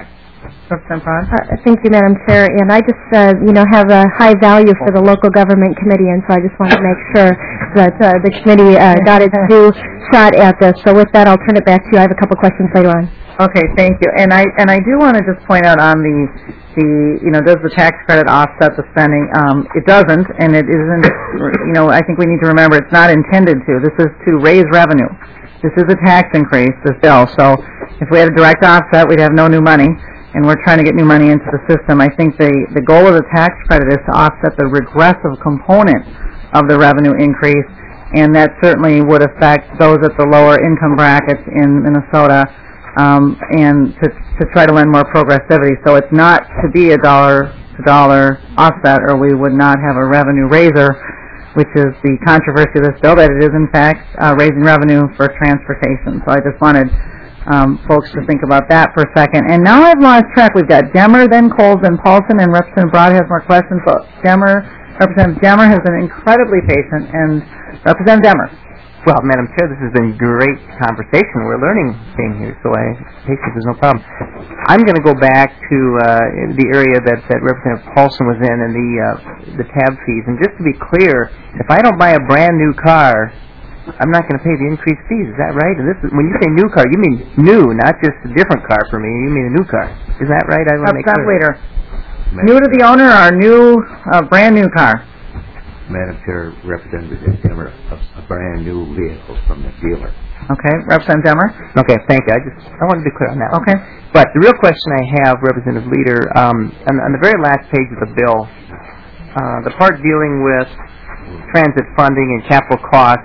Uh, thank you, Madam Chair. And I just, uh, you know, have a high value for the local government committee, and so I just want to make sure that uh, the committee uh, got its due shot at this. So with that, I'll turn it back to you. I have a couple questions later on. Okay, thank you. And I and I do want to just point out on the the you know, does the tax credit offset the spending? Um, it doesn't, and it isn't. You know, I think we need to remember it's not intended to. This is to raise revenue. This is a tax increase, this bill. So if we had a direct offset, we'd have no new money. And we're trying to get new money into the system. I think the, the goal of the tax credit is to offset the regressive component of the revenue increase, and that certainly would affect those at the lower income brackets in Minnesota, um, and to, to try to lend more progressivity. So it's not to be a dollar-to-dollar offset, or we would not have a revenue raiser, which is the controversy of this bill, that it is in fact uh, raising revenue for transportation. So I just wanted Um, folks to think about that for a second. And now I've lost track. We've got Demmer, then Coles, then Paulson, and Representative Broad has more questions. But Demmer, Representative Demmer has been incredibly patient, and Representative Demmer. Well, Madam Chair, this has been great conversation. We're learning things here, so I patience is no problem. I'm going to go back to uh, the area that, that Representative Paulson was in, and the uh, the tab fees. And just to be clear, if I don't buy a brand new car, I'm not going to pay the increased fees. Is that right? And this is, when you say new car, you mean new, not just a different car for me. You mean a new car. Is that right? I want to make clear. Later. New to the owner or new, uh, brand new car? Madam Chair, Representative Demmer, a, a brand new vehicle from the dealer. Okay, Representative Demmer. Okay, thank you. I just I want to be clear on that. Okay. One. But the real question I have, Representative Leader, um, on, on the very last page of the bill, uh, the part dealing with transit funding and capital costs.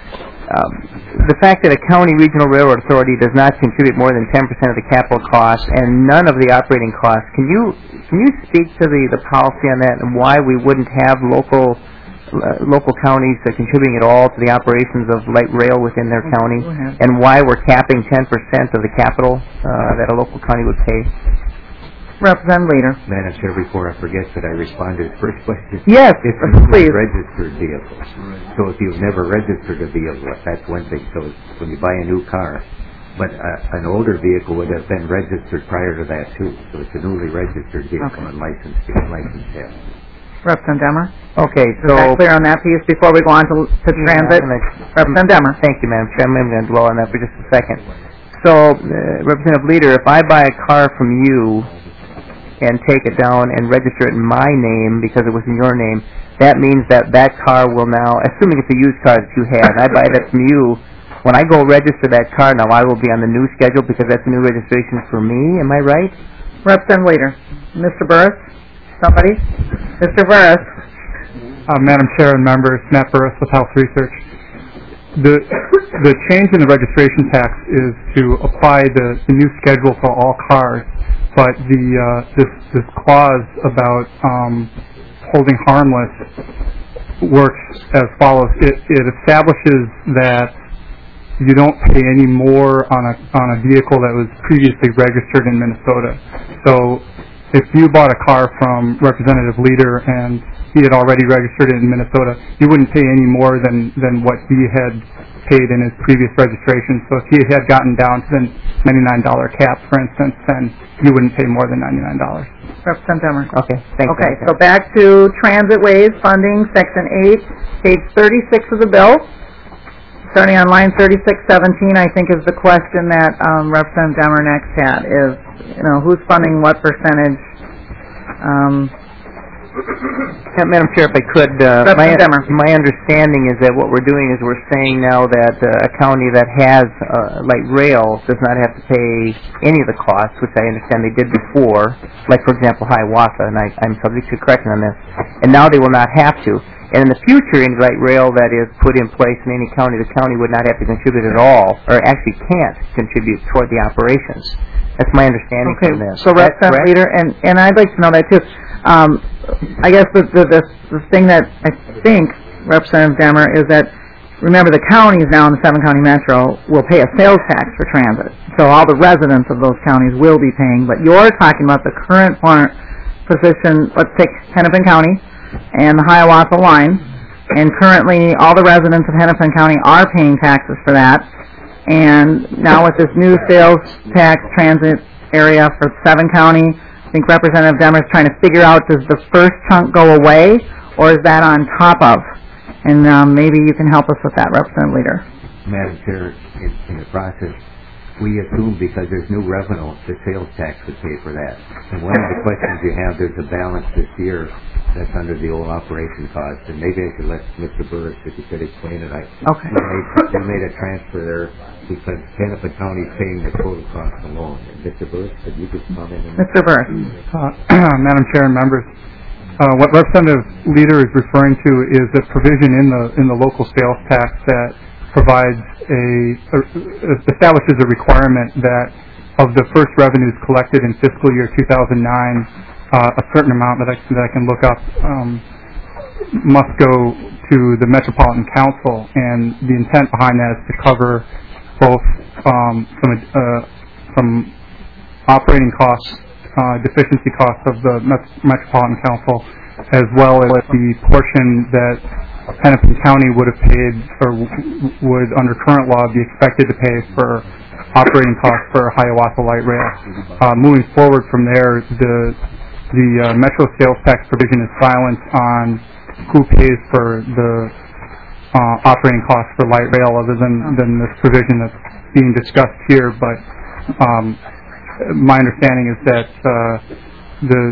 Um, the fact that a county regional railroad authority does not contribute more than ten percent of the capital costs and none of the operating costs, can you can you speak to the, the policy on that and why we wouldn't have local uh, local counties uh, contributing at all to the operations of light rail within their county, and why we're capping ten percent of the capital uh, that a local county would pay? Representative Leader. Madam Chair, before I forget, could I respond to the first question? Yes, it's please. Registered vehicles. Right. So if you've never registered a vehicle, that's one thing. So when you buy a new car, but uh, an older vehicle would have been registered prior to that too. So it's a newly registered vehicle okay. and licensed to licensed yeah. Representative Demmer. Okay, so is that clear on that piece before we go on to, to yeah, transit? Gonna, Representative Demmer. Thank you, Madam Chair. I'm going to dwell on that for just a second. So, uh, Representative Leader, if I buy a car from you and take it down and register it in my name because it was in your name, that means that that car will now, assuming it's a used car that you had, I buy that from you, when I go register that car now, I will be on the new schedule because that's a new registration for me, am I right? Representative Leader. Mister Burris? Somebody? Mister Burris? Uh, Madam Chair and members, Matt Burris with Health Research. The the change in the registration tax is to apply the, the new schedule for all cars, but the uh, this this clause about um, holding harmless works as follows. It it establishes that you don't pay any more on a on a vehicle that was previously registered in Minnesota. So if you bought a car from Representative Leader and he had already registered it in Minnesota, you wouldn't pay any more than, than what he had paid in his previous registration. So if he had gotten down to the ninety-nine dollar cap, for instance, then you wouldn't pay more than ninety-nine dollars. Representative Demmer. Okay, thanks. Okay, so back to Transit Ways Funding, Section eight, page thirty-six of the bill. Starting on line thirty-six seventeen, I think is the question that um, Representative Demmer next had is, you know, who's funding what percentage? Um, Yeah, Madam Chair, if I could, uh, my, my understanding is that what we're doing is we're saying now that uh, a county that has uh, light rail does not have to pay any of the costs, which I understand they did before, like, for example, Hiawatha, and I, I'm subject to correction on this, and now they will not have to. And in the future, any light rail that is put in place in any county, the county would not have to contribute at all, or actually can't contribute toward the operations. That's my understanding okay, from this. so Representative Leader, and, and I'd like to know that too. Um, I guess the, the, the, the thing that I think, Representative Demmer, is that, remember, the counties now in the seven-county metro will pay a sales tax for transit. So all the residents of those counties will be paying. But you're talking about the current part, position, let's take Hennepin County and the Hiawatha line. And currently, all the residents of Hennepin County are paying taxes for that. And now with this new sales tax transit area for seven county, I think Representative Demmer is trying to figure out, does the first chunk go away, or is that on top of? And um, maybe you can help us with that, Representative Leader. Madam Chair, in, in the process, we assume because there's new revenue, the sales tax would pay for that. And one of the questions you have, there's a balance this year that's under the old operation cost, and maybe I could let Mister Burris, if you could explain it. I, okay. We made, we made a transfer there because Hennepin County is paying the total cost alone. And Mister Burris, could you just comment on that? Mister Burris. Uh, Madam Chair and members, uh, what Representative Leader is referring to is a provision in the in the local sales tax that provides a, a establishes a requirement that of the first revenues collected in fiscal year two thousand nine, uh, a certain amount that I, that I can look up um, must go to the Metropolitan Council, and the intent behind that is to cover both um, some uh, some operating costs, uh, deficiency costs of the Met- Metropolitan Council, as well as the portion that Hennepin County would have paid, or w- would under current law be expected to pay for operating costs for Hiawatha Light Rail. Uh, moving forward from there, the the uh, Metro sales tax provision is silent on who pays for the uh, operating costs for light rail, other than than this provision that's being discussed here. But um, my understanding is that uh, the,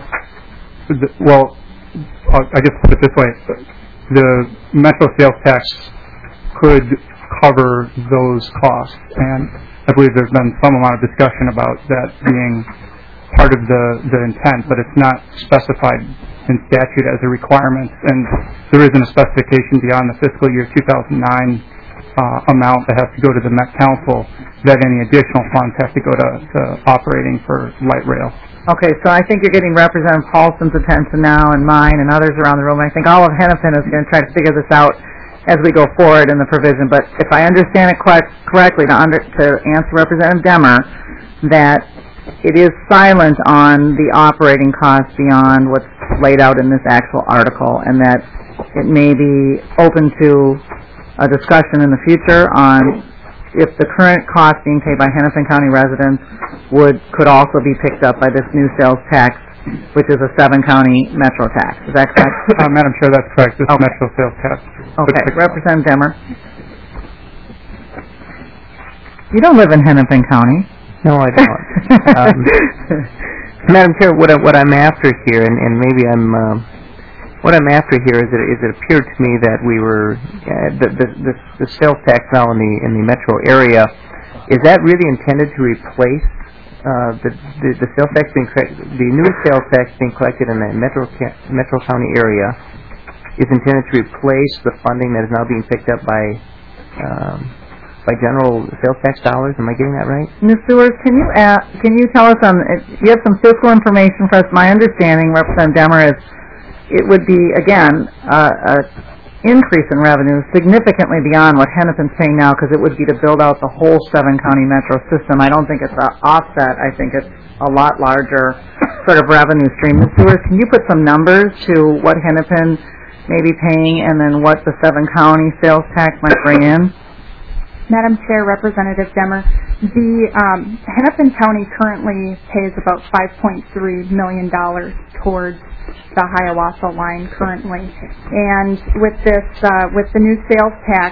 the well, I'll, I guess put it this way. The Metro sales tax could cover those costs, and I believe there's been some amount of discussion about that being part of the, the intent, but it's not specified in statute as a requirement, and there isn't a specification beyond the fiscal year two thousand nine uh, amount that has to go to the Met Council that any additional funds have to go to, to operating for light rail. Okay, so I think you're getting Representative Paulson's attention now, and mine, and others around the room. I think all of Hennepin is going to try to figure this out as we go forward in the provision. But if I understand it correct, correctly, to, under, to answer Representative Demmer, that it is silent on the operating costs beyond what's laid out in this actual article, and that it may be open to a discussion in the future on if the current cost being paid by Hennepin County residents would could also be picked up by this new sales tax, which is a seven-county metro tax. Is that correct? Uh, Madam Chair, that's correct. This okay. metro sales tax. Okay. Representative Demmer. You don't live in Hennepin County. No, I don't. um, Madam Chair, what, I, what I'm after here, and, and maybe I'm... Um, What I'm after here is that is it appeared to me that we were uh, the, the the the sales tax now in the in the metro area, is that really intended to replace uh, the, the the sales tax being the new sales tax being collected in the metro metro county area? is intended to replace the funding that is now being picked up by um, by general sales tax dollars. Am I getting that right? Miz Sewers, can you uh, can you tell us on? You have some fiscal information for us. My understanding, Representative Demmer, is it would be again uh, a increase in revenue significantly beyond what Hennepin's paying now, because it would be to build out the whole seven county metro system. I don't think it's an offset. I think it's a lot larger sort of revenue stream. Miz Sewers, can you put some numbers to what Hennepin may be paying and then what the seven county sales tax might bring in? Madam Chair, Representative Demmer, the um, Hennepin County currently pays about five point three million dollars towards the Hiawatha line currently, and with this, uh, with the new sales tax,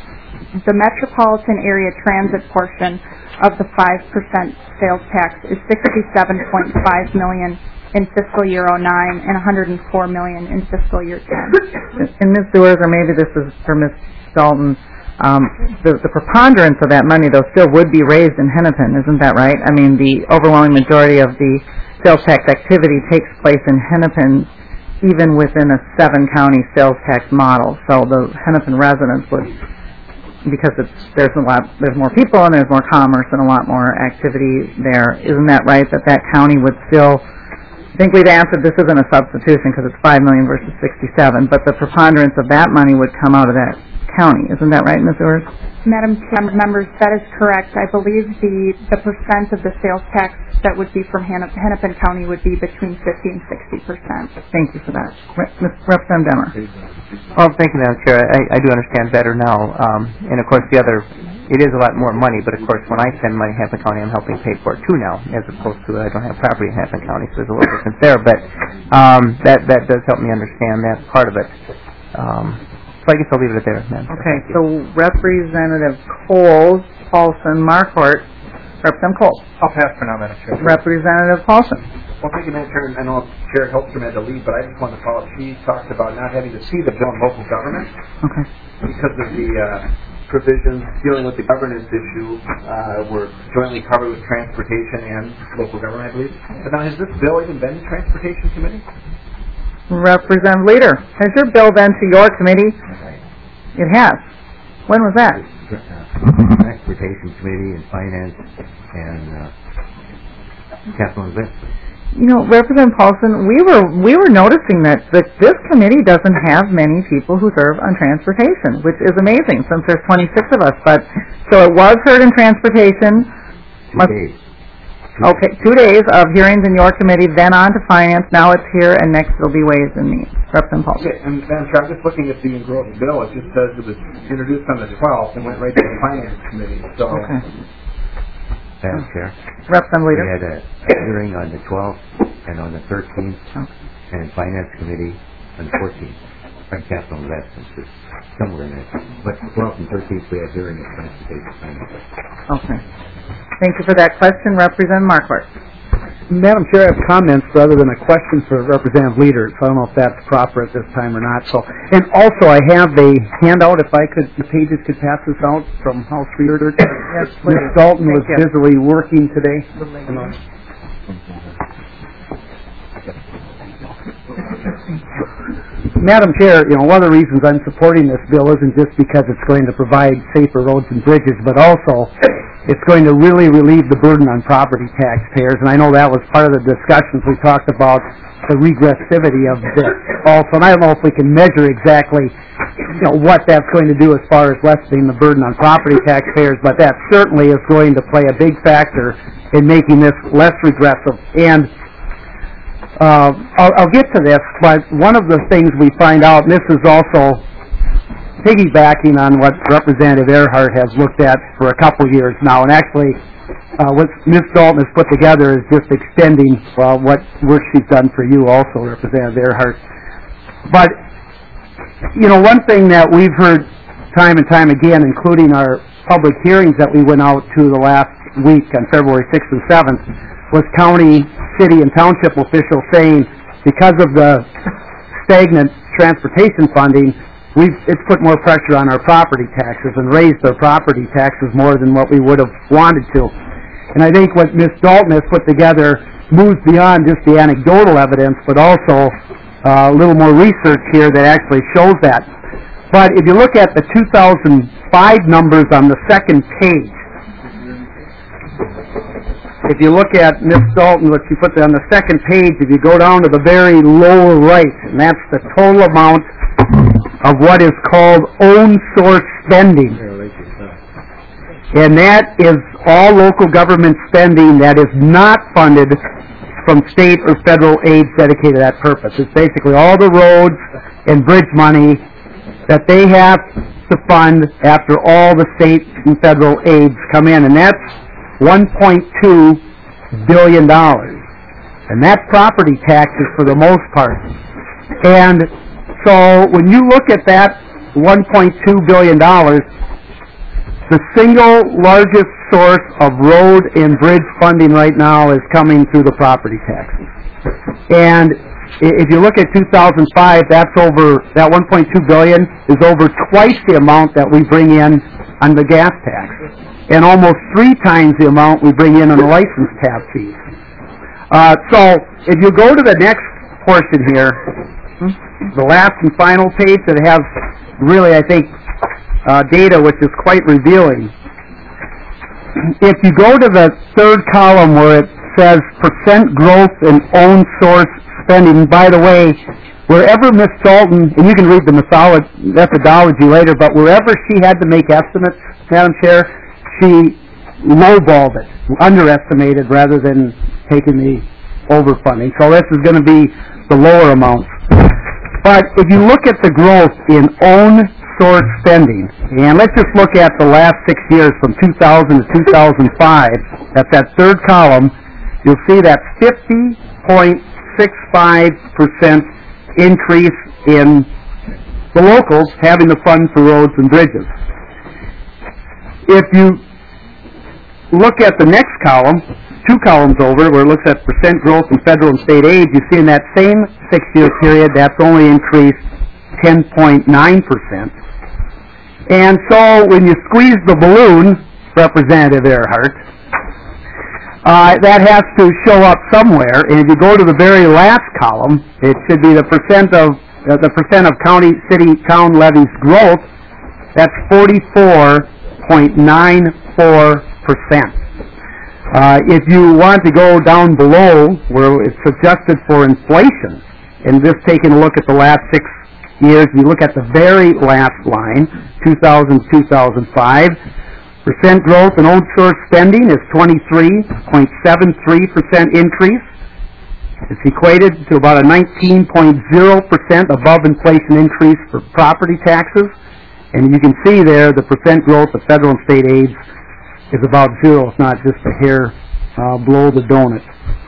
the metropolitan area transit portion of the five percent sales tax is sixty-seven point five million dollars in fiscal year oh nine and one hundred four million dollars in fiscal year ten. And Miz Sewers, or maybe this is for Miz Dalton, um, the, the preponderance of that money, though, still would be raised in Hennepin, isn't that right? I mean, the overwhelming majority of the sales tax activity takes place in Hennepin, even within a seven-county sales tax model. So the Hennepin residents would, because it's, there's a lot, there's more people and there's more commerce and a lot more activity there. Isn't that right? That that county would still, I think we've answered this isn't a substitution because it's five million versus sixty-seven, but the preponderance of that money would come out of that county. Isn't that right, Miz Sewers? Madam Chair, members, that is correct. I believe the, the percent of the sales tax that would be from Hennep- Hennepin County would be between fifty and sixty percent. Thank you for that. Re- Representative Demmer. Well, thank you, Madam Chair. I, I do understand better now. Um, and, of course, the other, it is a lot more money, but, of course, when I spend money in Hennepin County, I'm helping pay for it, too, now, as opposed to I don't have property in Hennepin County, so there's a little difference there. But um, that, that does help me understand that part of it. Um, so I guess I'll leave it there, Madam Chair. Okay, so Representative Coles, Paulson, Marquardt, Representative Coles. I'll pass for now, Madam Chair. Representative Paulson. Well, thank you, Madam Chair. I know Chair Helpstrom had to leave, but I just wanted to follow up. She talked about not having to see the bill in local government Okay. because of the uh, provisions dealing with the governance issue uh, were jointly covered with transportation and local government, I believe. But now, has this bill even been to Transportation Committee? Representative Leader, has your bill been to your committee? It has. When was that? Transportation Committee and Finance and uh, Capital Investment. You know, Representative Paulson, we were we were noticing that, that this committee doesn't have many people who serve on transportation, which is amazing since there's twenty-six of us. But so it was heard in transportation. Two Must, days. Okay, two days of hearings in your committee, then on to finance. Now it's here, and next it'll be Ways and Means. Representative Paulson. Okay, and Madam Chair, I'm just looking at the engrossed bill. It just says it was introduced on the twelfth and went right to the Finance Committee. So. Okay. Madam Chair. Representative Leader. We had a hearing on the twelfth and on the thirteenth, and Finance Committee on the fourteenth. On Capital Investments, it's somewhere in it. But twelfth and thirteenth we had hearing of Transportation Finance. Okay. Thank you for that question. Representative Marquardt. Madam Chair, I have comments rather than a question for Representative Leader, so I don't know if that's proper at this time or not. So, and also I have a handout, if I could, the pages could pass this out from House Research. Yes, please. Miz Dalton was Thank you. busily working today. Madam Chair, you know, one of the reasons I'm supporting this bill isn't just because it's going to provide safer roads and bridges, but also it's going to really relieve the burden on property taxpayers. And I know that was part of the discussions we talked about, the regressivity of this also. And I don't know if we can measure exactly, you know, what that's going to do as far as lessening the burden on property taxpayers, but that certainly is going to play a big factor in making this less regressive. And Uh, I'll, I'll get to this, but one of the things we find out, and this is also piggybacking on what Representative Earhart has looked at for a couple years now, and actually uh, what Miz Dalton has put together is just extending uh, what work she's done for you also, Representative Earhart. But, you know, one thing that we've heard time and time again, including our public hearings that we went out to the last week on February sixth and seventh, was county, city, and township officials saying because of the stagnant transportation funding, we've, it's put more pressure on our property taxes and raised their property taxes more than what we would have wanted to. And I think what Miz Dalton has put together moves beyond just the anecdotal evidence, but also uh, a little more research here that actually shows that. But if you look at the two thousand five numbers on the second page, if you look at Miz Dalton, what she put on the second page, if you go down to the very lower right, and that's the total amount of what is called own source spending. And that is all local government spending that is not funded from state or federal aids dedicated to that purpose. It's basically all the roads and bridge money that they have to fund after all the state and federal aids come in. And that's one point two billion dollars. And that's property taxes for the most part. And so when you look at that one point two billion dollars, the single largest source of road and bridge funding right now is coming through the property taxes. And if you look at two thousand five, that's over, that one point two billion dollars is over twice the amount that we bring in on the gas tax, and almost three times the amount we bring in on the license tab fees. Uh, so if you go to the next portion here, the last and final page that has really, I think, uh, data which is quite revealing. If you go to the third column where it says percent growth in own source spending, by the way, wherever Miz Dalton, and you can read the methodology later, but wherever she had to make estimates, Madam Chair, she lowballed it, underestimated rather than taking the overfunding. So this is going to be the lower amounts. But if you look at the growth in own source spending, and let's just look at the last six years from two thousand to two thousand five, that's that third column, you'll see that fifty point six five percent increase in the locals having the fund for roads and bridges. If you look at the next column, two columns over, where it looks at percent growth in federal and state aid, you see in that same six-year period, that's only increased ten point nine percent. And so when you squeeze the balloon, Representative Earhart, uh, that has to show up somewhere. And if you go to the very last column, it should be the percent of uh, the percent of county, city, town levies growth. That's forty-four point nine four percent. Uh, if you want to go down below where it's adjusted for inflation, and just taking a look at the last six years, you look at the very last line, two thousand to two thousand five, percent growth in own source spending is twenty-three point seven three percent increase. It's equated to about a nineteen point zero percent above inflation increase for property taxes. And you can see there the percent growth of federal and state aids is about zero, if not just a hair uh, below the donut.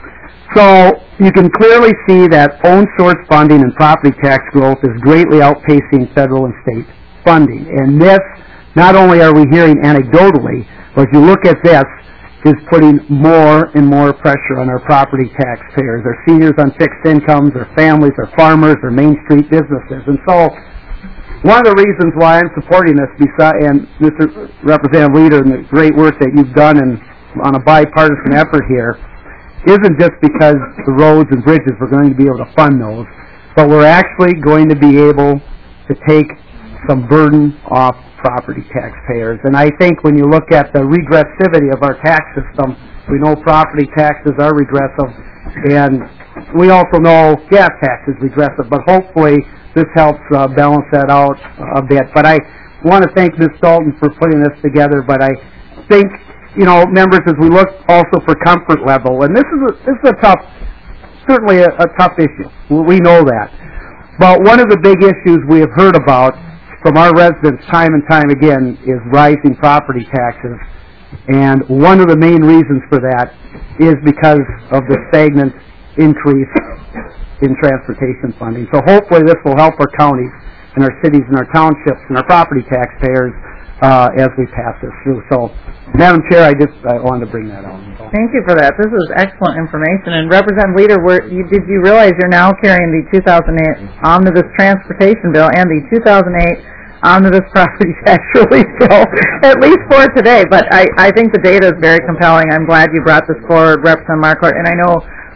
So you can clearly see that own source funding and property tax growth is greatly outpacing federal and state funding. And this, not only are we hearing anecdotally, but if you look at this, is putting more and more pressure on our property taxpayers, our seniors on fixed incomes, our families, our farmers, our Main Street businesses. And so one of the reasons why I'm supporting this, and Mister Representative Leader, and the great work that you've done in, on a bipartisan effort here, isn't just because the roads and bridges, we're going to be able to fund those, but we're actually going to be able to take some burden off property taxpayers. And I think when you look at the regressivity of our tax system, we know property taxes are regressive, and we also know gas tax is regressive, but hopefully this helps uh, balance that out a bit. But I want to thank Miz Dalton for putting this together, but I think, you know, members, as we look also for comfort level, and this is a, this is a tough, certainly a, a tough issue. We know that. But one of the big issues we have heard about from our residents time and time again is rising property taxes. And one of the main reasons for that is because of the stagnant increase in transportation funding. So hopefully this will help our counties and our cities and our townships and our property taxpayers uh, as we pass this through. So, Madam Chair, I just I wanted to bring that out. So. Thank you for that. This is excellent information. And Representative Leader, were, you, did you realize you're now carrying the two thousand eight Omnibus Transportation Bill and the two thousand eight Omnibus Property Tax Relief Bill, at least for today. But I, I think the data is very compelling. I'm glad you brought this forward, Representative Marquardt. And I know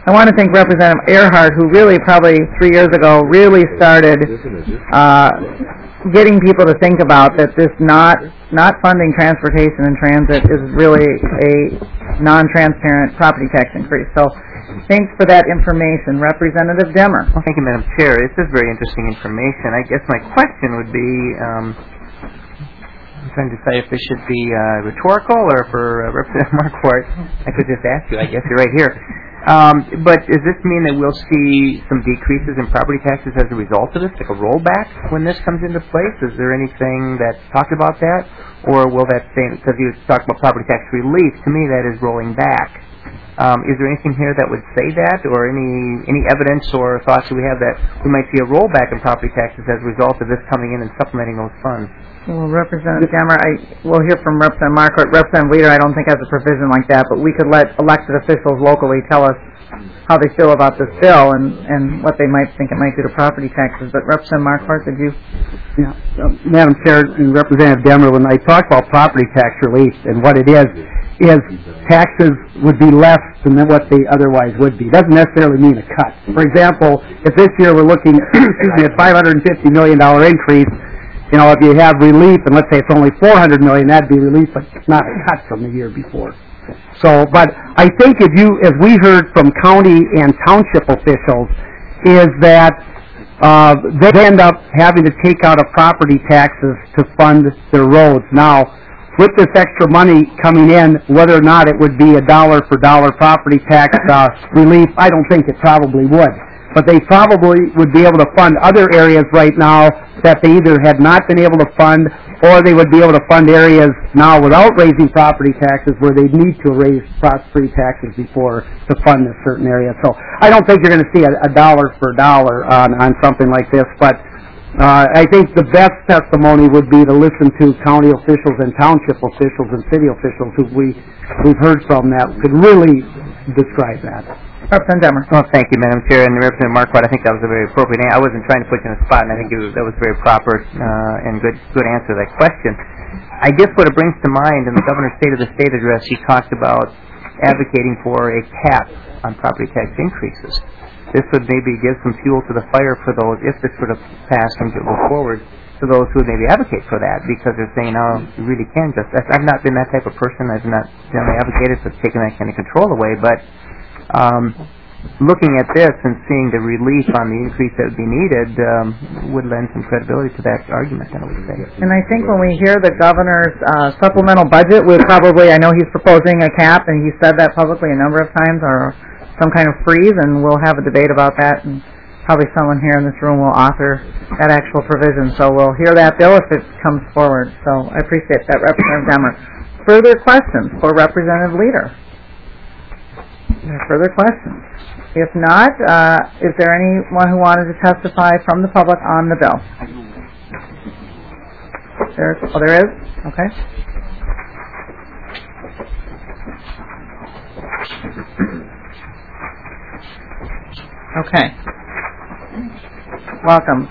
I want to thank Representative Earhart, who really probably three years ago really started uh, getting people to think about that this not not funding transportation and transit is really a non-transparent property tax increase. So thanks for that information. Representative Demmer. Well, thank you, Madam Chair. This is very interesting information. I guess my question would be, um, I'm trying to decide if this should be uh, rhetorical or for uh, Representative Marquardt. I could just ask you. I guess you're right here. Um, but does this mean that we'll see some decreases in property taxes as a result of this, like a rollback when this comes into place? Is there anything that talks about that? Or will that stay, because you talked about property tax relief, to me that is rolling back. Um, is there anything here that would say that, or any any evidence or thoughts that we have that we might see a rollback in property taxes as a result of this coming in and supplementing those funds? Well, Representative Demmer, I will hear from Representative Marquardt. Representative Leader, I don't think has a provision like that, but we could let elected officials locally tell us how they feel about this bill and, and what they might think it might do to property taxes. But Representative Marquardt, did you? Yeah, uh, Madam Chair and Representative Demmer, when I talk about property tax relief and what it is, is taxes would be less than what they otherwise would be. It doesn't necessarily mean a cut. For example, if this year we're looking excuse me, at five hundred fifty million dollars increase, you know, if you have relief, and let's say it's only four hundred million dollars, that'd be relief, but it's not a cut from the year before. So, but I think if you, as we heard from county and township officials, is that uh, they end up having to take out of property taxes to fund their roads. Now, with this extra money coming in, whether or not it would be a dollar for dollar property tax uh, relief, I don't think it probably would. But they probably would be able to fund other areas right now that they either had not been able to fund, or they would be able to fund areas now without raising property taxes where they need to raise property taxes before to fund a certain area. So I don't think you're going to see a, a dollar for dollar on, on something like this, but Uh, I think the best testimony would be to listen to county officials and township officials and city officials who we, we've heard from that could really describe that. Representative Demmer. Well, thank you, Madam Chair, and Representative Marquardt. I think that was a very appropriate answer. I wasn't trying to put you in a spot, and I think it was, that was very proper uh, and good good answer to that question. I guess what it brings to mind, in the Governor's State of the State address, he talked about advocating for a cap on property tax increases. This would maybe give some fuel to the fire for those, if this were to pass and go forward, to those who would maybe advocate for that, because they're saying, oh, you really can just, I've not been that type of person, I've not generally advocated for taking that kind of control away, but um, looking at this and seeing the relief on the increase that would be needed um, would lend some credibility to that argument, I would say. And I think when we hear the Governor's uh, supplemental budget, we'll probably, I know he's proposing a cap, and he said that publicly a number of times, or some kind of freeze, and we'll have a debate about that, and probably someone here in this room will author that actual provision. So we'll hear that bill if it comes forward. So I appreciate that, Representative Demmer. Further questions for Representative Leader? Further questions? If not, uh, is there anyone who wanted to testify from the public on the bill? There's, oh, there is? Okay. Okay. Welcome.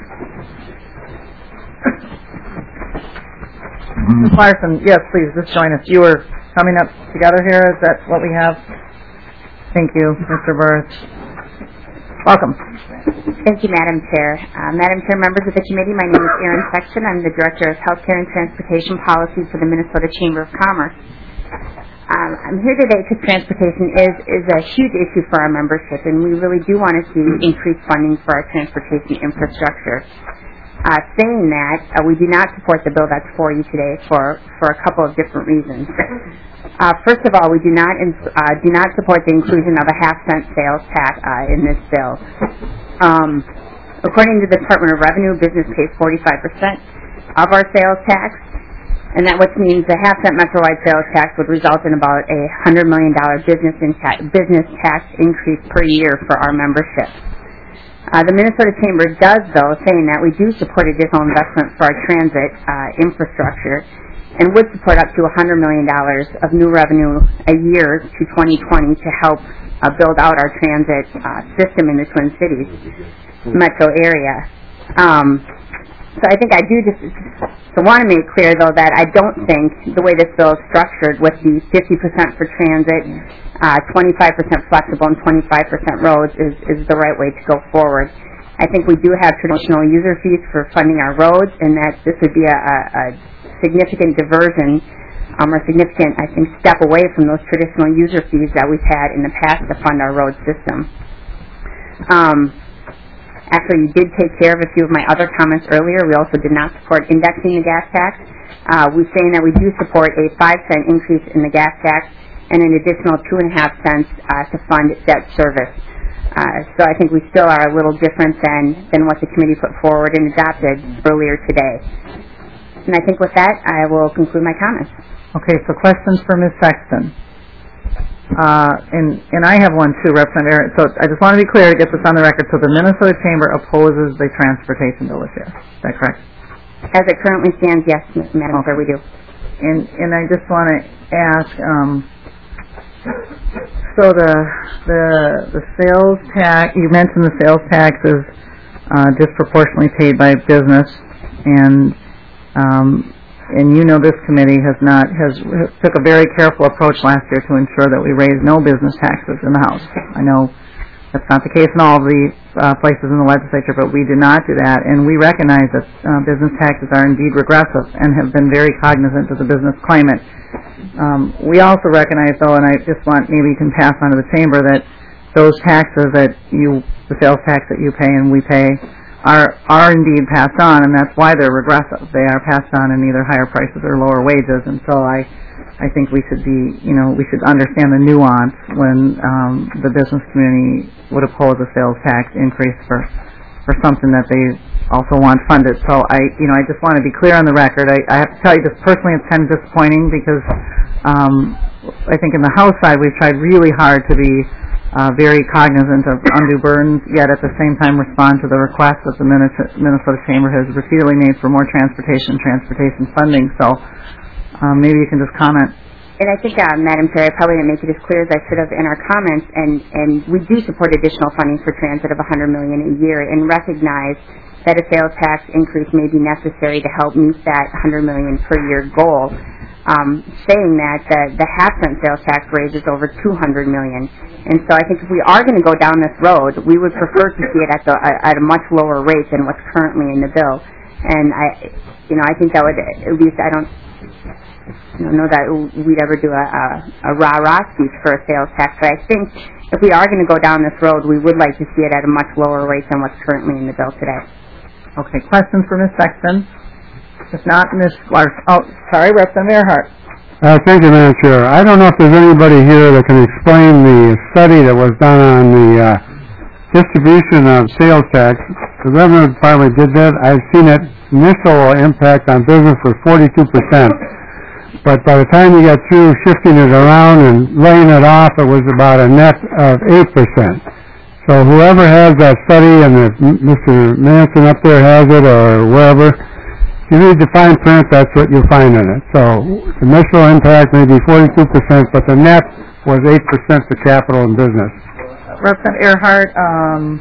Miz Larson, yes, please, just join us. You were coming up together here. Is that what we have? Thank you, Mister Burris. Welcome. Thank you, Madam Chair. Uh, Madam Chair, members of the committee, my name is Erin Sexton. I'm the Director of Healthcare and Transportation Policy for the Minnesota Chamber of Commerce. Um, I'm here today because transportation is, is a huge issue for our membership, and we really do want to see increased funding for our transportation infrastructure. Uh, saying that, uh, we do not support the bill that's for you today for, for a couple of different reasons. Uh, first of all, we do not in, uh, do not support the inclusion of a half cent sales tax uh, in this bill. Um, according to the Department of Revenue, business pays forty-five percent of our sales tax, and that which means the half cent Metro-wide sales tax would result in about a one hundred million dollars business, in ta- business tax increase per year for our membership. Uh, the Minnesota Chamber does, though, saying that we do support additional investment for our transit uh, infrastructure and would support up to one hundred million dollars of new revenue a year to twenty twenty to help uh, build out our transit uh, system in the Twin Cities metro area. Um, so I think I do just So I want to make clear, though, that I don't think the way this bill is structured with the fifty percent for transit, uh, twenty-five percent flexible, and twenty-five percent roads is, is the right way to go forward. I think we do have traditional user fees for funding our roads, and that this would be a, a, a significant diversion um, or significant, I think, step away from those traditional user fees that we've had in the past to fund our road system. Um, Actually, you did take care of a few of my other comments earlier. We also did not support indexing the gas tax. Uh, we're saying that we do support a five cent increase in the gas tax and an additional two and a half cents uh, to fund debt service. Uh, so I think we still are a little different than, than what the committee put forward and adopted earlier today. And I think with that, I will conclude my comments. Okay, so questions for Miz Sexton. Uh, and, and I have one too, Representative. So I just want to be clear to get this on the record. So the Minnesota Chamber opposes the transportation bill this year. Is that correct? As it currently stands, yes, Madam Chair, we do. And and I just want to ask. Um, so the the the sales tax. You mentioned the sales tax is uh, disproportionately paid by business, and um, and you know this committee has not has took a very careful approach last year to ensure that we raise no business taxes in the House. I know that's not the case in all of the uh, places in the legislature, but we did not do that, and we recognize that uh, business taxes are indeed regressive and have been very cognizant of the business climate. Um, we also recognize, though, and I just want maybe you can pass on to the chamber that those taxes that you, the sales tax that you pay and we pay, are are indeed passed on, and that's why they're regressive. They are passed on in either higher prices or lower wages, and so I I think we should be, you know, we should understand the nuance when um, the business community would oppose a sales tax increase for for something that they also want funded. So I, you know, I just want to be clear on the record. I, I have to tell you this personally, it's kind of disappointing because um, I think in the House side we've tried really hard to be Uh, very cognizant of undue burdens, yet at the same time respond to the request that the Minnesota Chamber has repeatedly made for more transportation transportation funding. So um, maybe you can just comment. And I think, uh, Madam Chair, I probably didn't make it as clear as I should have in our comments, and, and we do support additional funding for transit of one hundred million dollars a year and recognize that a sales tax increase may be necessary to help meet that one hundred million dollars per year goal. Um, saying that the, the half cent sales tax raise is over two hundred million dollars. And so I think if we are going to go down this road, we would prefer to see it at, the, at a much lower rate than what's currently in the bill. And I, you know, I think that would, at least I don't you know, know that we'd ever do a, a, a rah-rah speech for a sales tax, but I think if we are going to go down this road, we would like to see it at a much lower rate than what's currently in the bill today. Okay, questions for Miz Sexton? If not, Miz Larson. Oh, sorry, Representative Earhart. Uh, thank you, Madam Chair. I don't know if there's anybody here that can explain the study that was done on the uh, distribution of sales tax. The Revenue Department did that. I've seen it. Initial impact on business was forty-two percent. But by the time you got through shifting it around and laying it off, it was about a net of eight percent. So whoever has that study, and if Mister Manson up there has it or wherever, if you read the fine print, that's what you'll find in it. So the initial impact may be forty-two percent, but the net was eight percent to capital and business. Representative Earhart, um,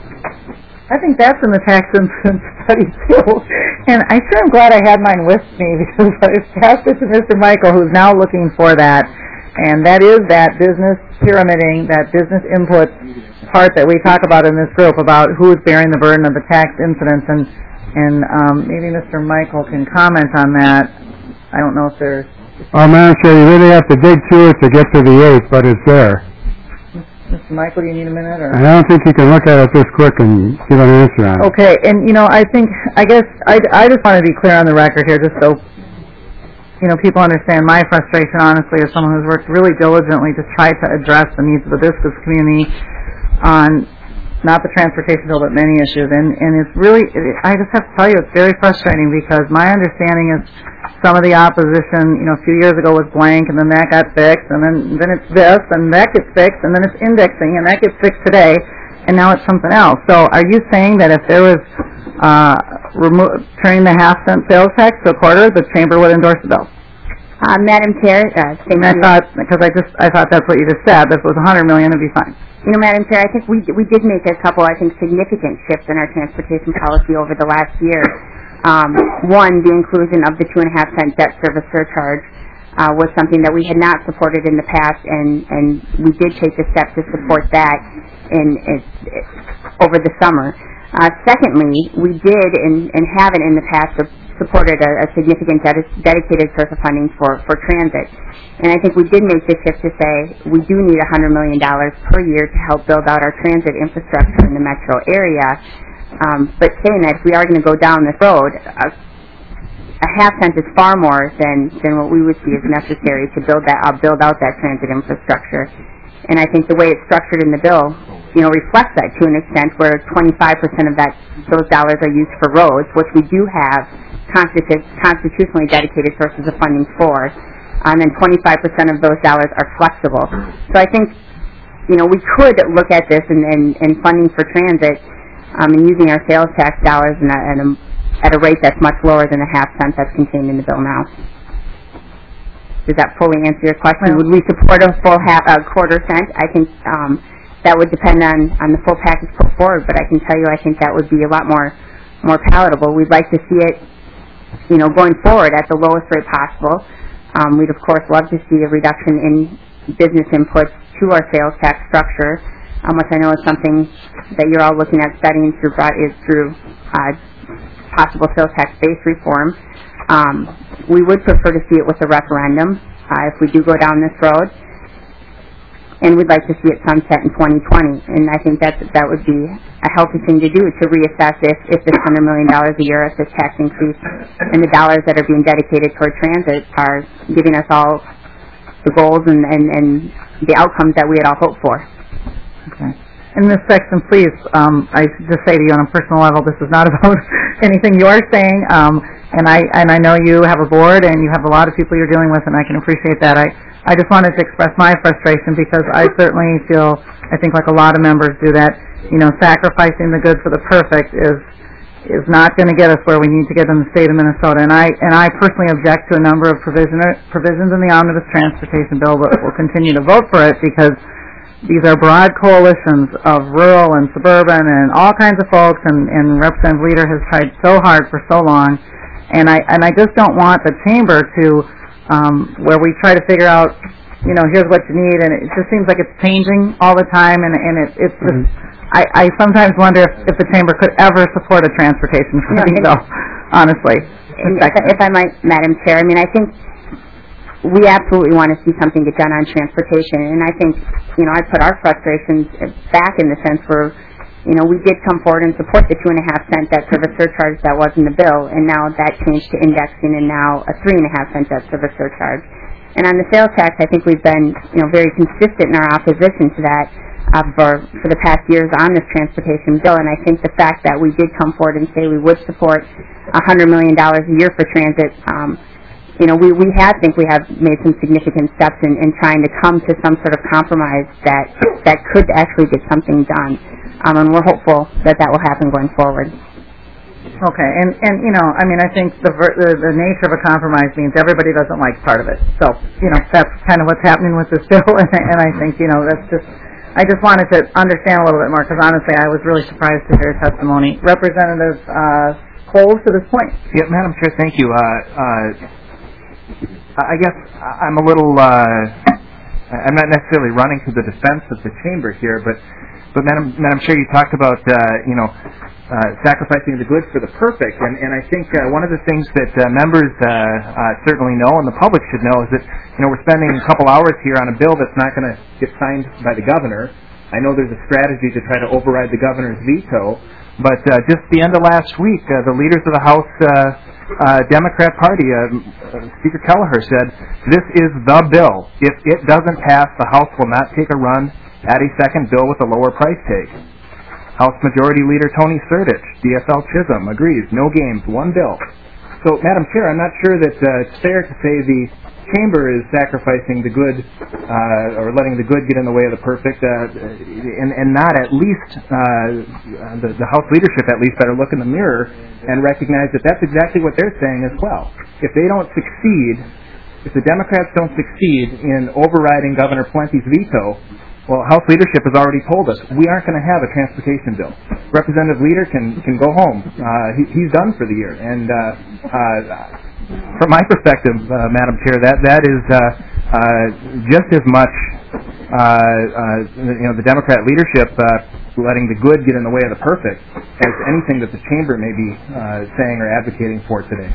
I think that's in the tax incidence study too. And I sure am glad I had mine with me because I passed it to Mister Michael, who's now looking for that. And that is that business pyramiding, that business input part that we talk about in this group about who's bearing the burden of the tax incidence. And And um, maybe Mister Michael can comment on that. I don't know if there's... Oh, Madam Chair, you really have to dig through it to get to the eight, but it's there. Mister Michael, do you need a minute? Or? I don't think you can look at it this quick and give an answer on it. Okay, and, you know, I think, I guess, I, I just want to be clear on the record here, just so, you know, people understand my frustration, honestly, as someone who's worked really diligently to try to address the needs of the business community on... not the transportation bill, but many issues. And, and it's really, I just have to tell you, it's very frustrating because my understanding is some of the opposition, you know, a few years ago was blank, and then that got fixed, and then, then it's this, and that gets fixed, and then it's indexing, and that gets fixed today, and now it's something else. So are you saying that if there was uh, remo- turning the half cent sales tax to a quarter, the chamber would endorse the bill? Uh, Madam Chair, uh, same I thought, because I just, I thought that's what you just said. If it was one hundred million dollars, it'd be fine. You know, Madam Chair, I think we we did make a couple, I think, significant shifts in our transportation policy over the last year. Um, one, the inclusion of the two and a half cent debt service surcharge uh, was something that we had not supported in the past, and, and we did take the step to support that in, in, in over the summer. Uh, secondly, we did and, and haven't in the past supported a, a significant ded- dedicated source of funding for, for transit. And I think we did make the shift to say we do need one hundred million dollars per year to help build out our transit infrastructure in the metro area. Um, but saying that, if we are going to go down this road, a, a half cent is far more than, than what we would see as necessary to build that uh, build out that transit infrastructure. And I think the way it's structured in the bill, you know, reflects that to an extent, where twenty-five percent of that those dollars are used for roads, which we do have constitu- constitutionally dedicated sources of funding for, and then twenty-five percent of those dollars are flexible. So I think, you know, we could look at this and, and, and funding for transit um, and using our sales tax dollars in a, in a, at a rate that's much lower than the half cent that's contained in the bill now. Does that fully answer your question? Would we support a full half, a quarter cent? I think um, that would depend on, on the full package put forward, but I can tell you I think that would be a lot more more palatable. We'd like to see it, you know, going forward at the lowest rate possible. Um, we'd, of course, love to see a reduction in business inputs to our sales tax structure, um, which I know is something that you're all looking at studying through, is through uh, possible sales tax base reform. Um, we would prefer to see it with a referendum uh, if we do go down this road, and we'd like to see it sunset in twenty twenty. And I think that that would be a healthy thing to do, to reassess if, if this one hundred million dollars a year, if this tax increase, and the dollars that are being dedicated toward transit are giving us all the goals and, and, and the outcomes that we had all hoped for. Okay. In this section, please, um, I just say to you on a personal level, this is not about anything you are saying, um, and I and I know you have a board and you have a lot of people you're dealing with, and I can appreciate that. I, I just wanted to express my frustration, because I certainly feel, I think like a lot of members do, that, you know, sacrificing the good for the perfect is is not going to get us where we need to get in the state of Minnesota. And I and I personally object to a number of provision, provisions in the Omnibus Transportation Bill, but will continue to vote for it, because these are broad coalitions of rural and suburban and all kinds of folks, and, and Representative Leader has tried so hard for so long. And I and I just don't want the chamber to, um, where we try to figure out, you know, here's what you need, and it just seems like it's changing all the time, and, and it, it's just, mm-hmm. I, I sometimes wonder if, if the chamber could ever support a transportation funding bill, honestly. And if, if I might, Madam Chair, I mean, I think we absolutely want to see something get done on transportation, and I think, you know, I put our frustrations back in the sense where, you know, we did come forward and support the two and a half cent debt service surcharge that was in the bill, and now that changed to indexing, and now a three and a half cent debt service surcharge. And on the sales tax, I think we've been, you know, very consistent in our opposition to that uh, for for the past years on this transportation bill. And I think the fact that we did come forward and say we would support a hundred million dollars a year for transit, um, you know, we we have think we have made some significant steps in, in trying to come to some sort of compromise that that could actually get something done. Um, and we're hopeful that that will happen going forward. Okay, and, and you know, I mean, I think the, ver- the the nature of a compromise means everybody doesn't like part of it. So, you know, that's kind of what's happening with this bill, and, and I think, you know, that's just, I just wanted to understand a little bit more, because honestly, I was really surprised to hear testimony. Representative uh, Coles, to this point. Yeah, Madam Chair, thank you. Uh, uh, I guess I'm a little, uh, I'm not necessarily running to the defense of the chamber here, but But Madam, Madam Chair, you talked about uh, you know uh, sacrificing the good for the perfect, and, and I think uh, one of the things that uh, members uh, uh, certainly know, and the public should know, is that you know we're spending a couple hours here on a bill that's not going to get signed by the governor. I know there's a strategy to try to override the governor's veto, but uh, just the end of last week, uh, the leaders of the House uh, uh, Democrat Party, uh, Speaker Kelleher, said this is the bill. If it doesn't pass, the House will not take a run at a second bill with a lower price tag. House Majority Leader Tony Surdich, D S L Chisholm, agrees, no games, one bill. So, Madam Chair, I'm not sure that uh, it's fair to say the chamber is sacrificing the good, uh, or letting the good get in the way of the perfect, uh, and, and not at least, uh, the, the House leadership at least better look in the mirror and recognize that that's exactly what they're saying as well. If they don't succeed, if the Democrats don't succeed in overriding Governor Plenty's veto, well, House leadership has already told us we aren't going to have a transportation bill. Representative Leader can can go home. Uh, he, he's done for the year. And uh, uh, from my perspective, uh, Madam Chair, that that is uh, uh, just as much uh, uh, you know the Democrat leadership uh, letting the good get in the way of the perfect as anything that the chamber may be uh, saying or advocating for today.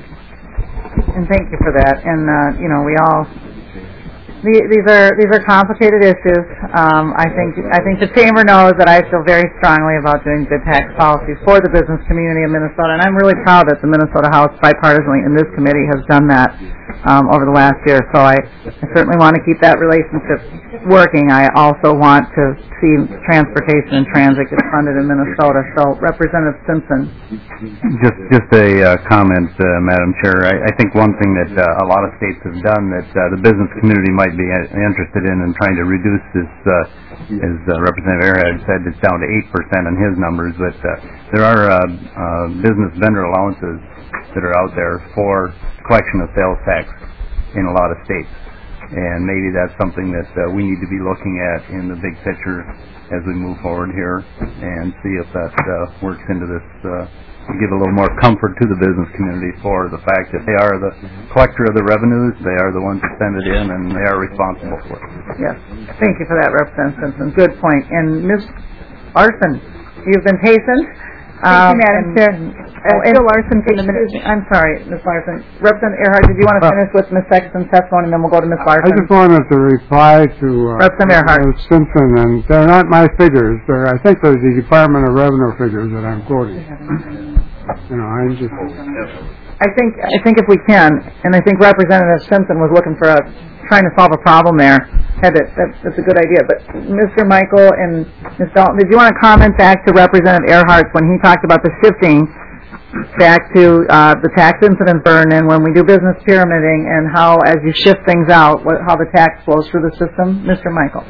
And thank you for that. And uh, you know, we all the- these are these are complicated issues. Um, I think I think the chamber knows that I feel very strongly about doing good tax policies for the business community of Minnesota, and I'm really proud that the Minnesota House bipartisanly in this committee has done that um, over the last year. So I, I certainly want to keep that relationship working. I also want to see transportation and transit get funded in Minnesota. So Representative Simpson. Just just a uh, comment, uh, Madam Chair. I, I think one thing that uh, a lot of states have done that uh, the business community might be uh, interested in and trying to reduce this, uh, as uh, Representative Earhart said, it's down to eight percent on his numbers, but uh, there are uh, uh, business vendor allowances that are out there for collection of sales tax in a lot of states. And maybe that's something that uh, we need to be looking at in the big picture as we move forward here and see if that uh, works into this, uh, give a little more comfort to the business community for the fact that they are the collector of the revenues, they are the ones that send it in, and they are responsible for it. Yes. Thank you for that, Representative Simpson. Good point. And Miz Larson, you've been patient. Thank you, Madam and, Chair. Oh, Uh, Jill Larson from the excuse me, I'm sorry, Miz Larson. Representative Earhart, did you want to finish with Miz Sexton's testimony, and then we'll go to Miz I Larson? just wanted to reply to uh, Representative Earhart. uh, Simpson, and they're not my figures. They're, I think they're the Department of Revenue figures that I'm quoting. You know, I'm just... I think I think if we can, and I think Representative Simpson was looking for a trying to solve a problem there. Had it, that, that's a good idea. But Mister Michael and Miz Dalton, did you want to comment back to Representative Earhart when he talked about the shifting back to uh, the tax incident burden and when we do business pyramiding and how, as you shift things out, what, how the tax flows through the system? Mister Michael.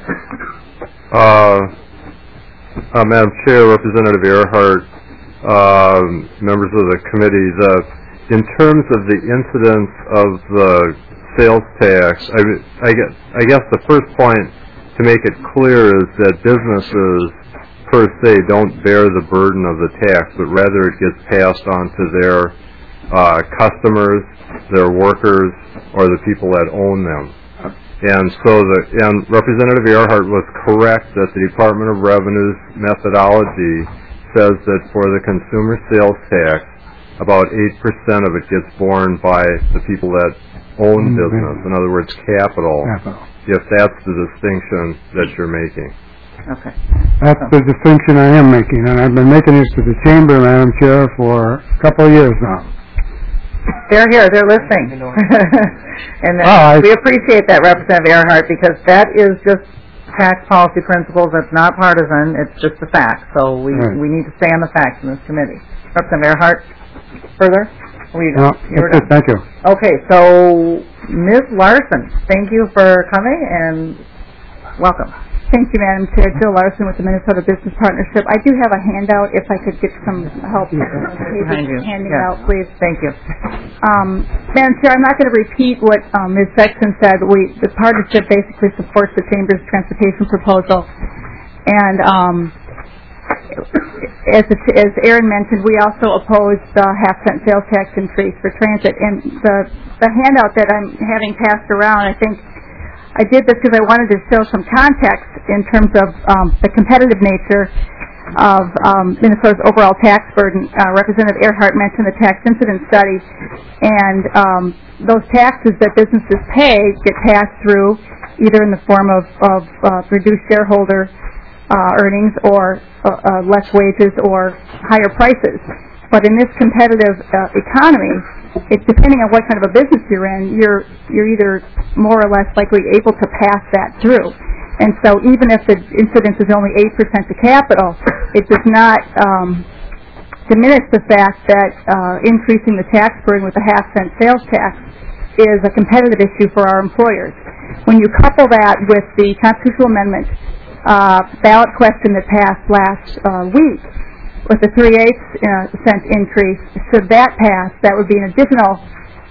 Uh, uh, Madam Chair, Representative Earhart, uh, members of the committee, the, in terms of the incidence of the sales tax, I, I, guess, I guess the first point to make it clear is that businesses per se don't bear the burden of the tax, but rather it gets passed on to their uh, customers, their workers, or the people that own them. And so the and Representative Earhart was correct that the Department of Revenue's methodology says that for the consumer sales tax, about eight percent of it gets borne by the people that own Mm-hmm. business, in other words, capital, Capital. if that's the distinction that you're making. Okay. That's the distinction I am making, and I've been making this to the Chamber, Madam Chair, for a couple of years now. They're here. They're listening. and uh, Oh, I- we appreciate that, Representative Earhart, because that is just tax policy principles. That's not partisan. It's just the facts. So we, Right. we need to stay on the facts in this committee. Representative Earhart, further? Or you No, done? You were that's it. done. Thank you. Okay, so Miz Larson, thank you for coming and welcome. Thank you, Madam Chair. Jill Larson with the Minnesota Business Partnership. I do have a handout if I could get some help Behind you. handing Yes. out, please. Thank you. Um, Madam Chair, I'm not going to repeat what um, Miz Sexton said. We, the partnership basically supports the Chamber's transportation proposal. And um, as, it, as Aaron mentioned, we also oppose the half-cent sales tax increase for transit. And the, the handout that I'm having passed around, I think I did this because I wanted to show some context in terms of um, the competitive nature of um, Minnesota's overall tax burden. Uh, Representative Earhart mentioned the tax incident study, and um, those taxes that businesses pay get passed through either in the form of, of uh, reduced shareholder uh, earnings or uh, uh, less wages or higher prices. But in this competitive uh, economy, it, depending on what kind of a business you're in, you're you're either more or less likely able to pass that through. And so even if the incidence is only eight percent to capital, it does not um, diminish the fact that uh, increasing the tax burden with a half-cent sales tax is a competitive issue for our employers. When you couple that with the constitutional amendment uh, ballot question that passed last uh, week, with a three-eighths uh, cent increase, should that pass, that would be an additional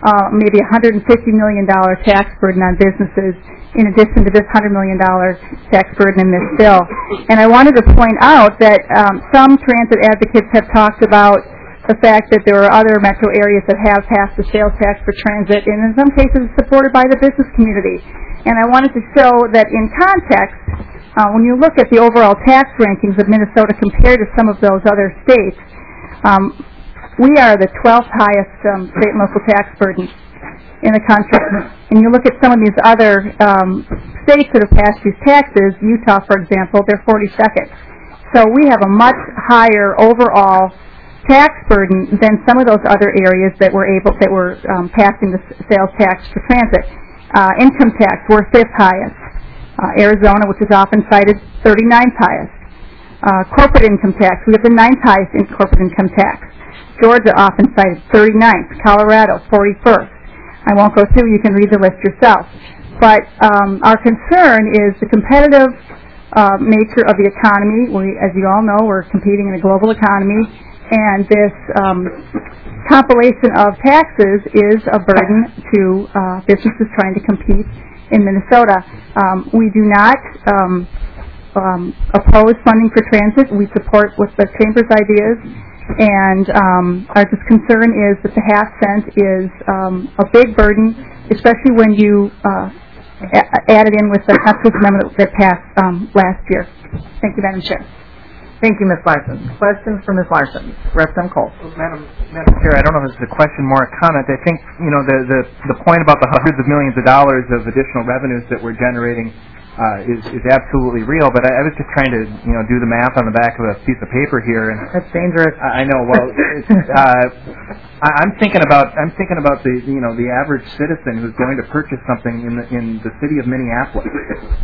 uh, maybe a one hundred fifty million dollars tax burden on businesses in addition to this one hundred million dollars tax burden in this bill. And I wanted to point out that um, some transit advocates have talked about the fact that there are other metro areas that have passed the sales tax for transit, and in some cases supported by the business community. And I wanted to show that in context, uh, when you look at the overall tax rankings of Minnesota compared to some of those other states, um, we are the twelfth highest um, state and local tax burden in the country. And you look at some of these other um, states that have passed these taxes, Utah, for example, they're forty-second. So we have a much higher overall tax burden than some of those other areas that were able that were um, passing the sales tax for transit. Uh, income tax, we're fifth highest. Uh, Arizona, which is often cited, thirty-ninth highest. Uh, corporate income tax, we have the ninth highest in corporate income tax. Georgia, often cited, thirty-ninth. Colorado, forty-first. I won't go through, you can read the list yourself. But um, our concern is the competitive uh, nature of the economy. We, as you all know, we're competing in a global economy, and this um, compilation of taxes is a burden to uh, businesses trying to compete in Minnesota. Um, we do not um, um, oppose funding for transit. We support with the Chamber's ideas. And um, our just concern is that the half cent is um, a big burden, especially when you uh, a- add it in with the Constitutional Amendment that passed um, last year. Thank you, Madam Chair. Thank you, Miz Larson. Questions for Miz Larson? Representative Cole. Madam, Madam Chair, I don't know if this is a question, more a comment. I think, you know, the, the, the point about the hundreds of millions of dollars of additional revenues that we're generating Uh, is, is absolutely real, but I, I was just trying to, you know, do the math on the back of a piece of paper here, and that's dangerous. I, I know. Well, it's, uh, I, I'm thinking about, I'm thinking about the, you know, the average citizen who's going to purchase something in the in the city of Minneapolis,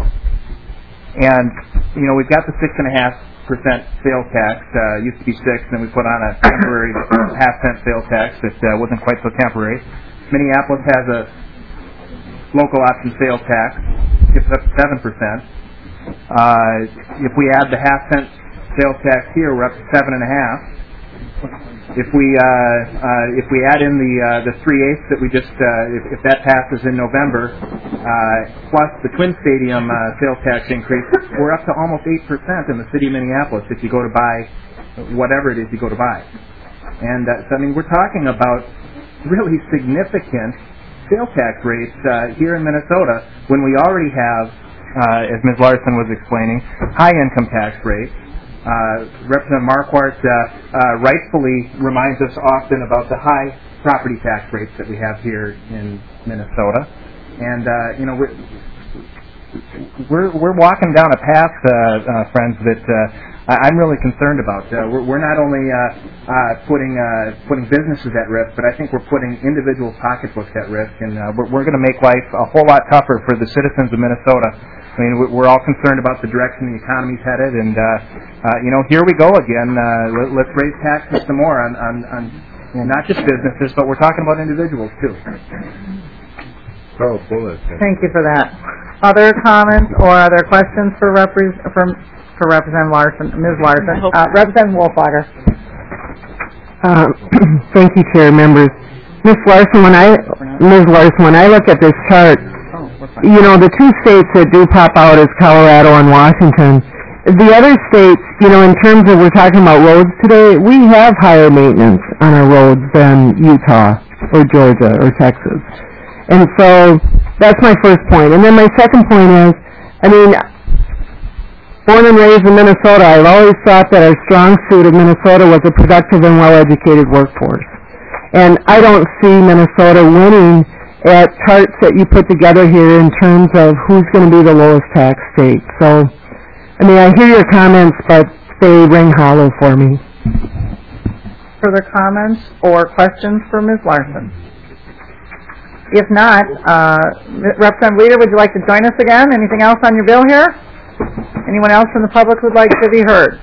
and you know, we've got the six and a half percent sales tax. Uh, used to be six, and then we put on a temporary half cent sales tax that uh, wasn't quite so temporary. Minneapolis has a local option sales tax, gets up to seven percent. Uh, if we add the half cent sales tax here, we're up to seven and a half. If we uh, uh, if we add in the uh, the three eighths that we just uh, if, if that passes in November, uh, plus the Twin Stadium uh, sales tax increase, we're up to almost eight percent in the city of Minneapolis if you go to buy whatever it is you go to buy. And uh, so I mean, we're talking about really significant sales tax rates uh, here in Minnesota when we already have, uh, as Miz Larson was explaining, high income tax rates. Uh, Representative Marquardt uh, uh, rightfully reminds us often about the high property tax rates that we have here in Minnesota, and uh, you know we're, we're we're walking down a path, uh, uh, friends, that uh, I'm really concerned about. Uh, we're, we're not only uh, uh, putting uh, putting businesses at risk, but I think we're putting individuals' pocketbooks at risk, and uh, we're, we're going to make life a whole lot tougher for the citizens of Minnesota. I mean, we're all concerned about the direction the economy's headed, and uh, uh, you know, here we go again. Uh, let's raise taxes some more on, on, on you know, not just businesses, but we're talking about individuals too. Oh, bullet. Thank you for that. Other comments or other questions for repre- from for Representative Larson, Miz Larson? Uh, Representative Wolflager. Uh, thank you, Chair, members. Miz Larson, when I Miz Larson, when I look at this chart, you know, the two states that do pop out is Colorado and Washington. The other states, you know, in terms of we're talking about roads today, we have higher maintenance on our roads than Utah or Georgia or Texas. And so that's my first point. And then my second point is, I mean, born and raised in Minnesota, I've always thought that our strong suit of Minnesota was a productive and well-educated workforce. And I don't see Minnesota winning at charts that you put together here in terms of who's going to be the lowest tax state. So, I mean, I hear your comments, but they ring hollow for me. Further comments or questions for Miz Larson? If not, uh, Representative Leader, would you like to join us again? Anything else on your bill here? Anyone else from the public who would like to be heard?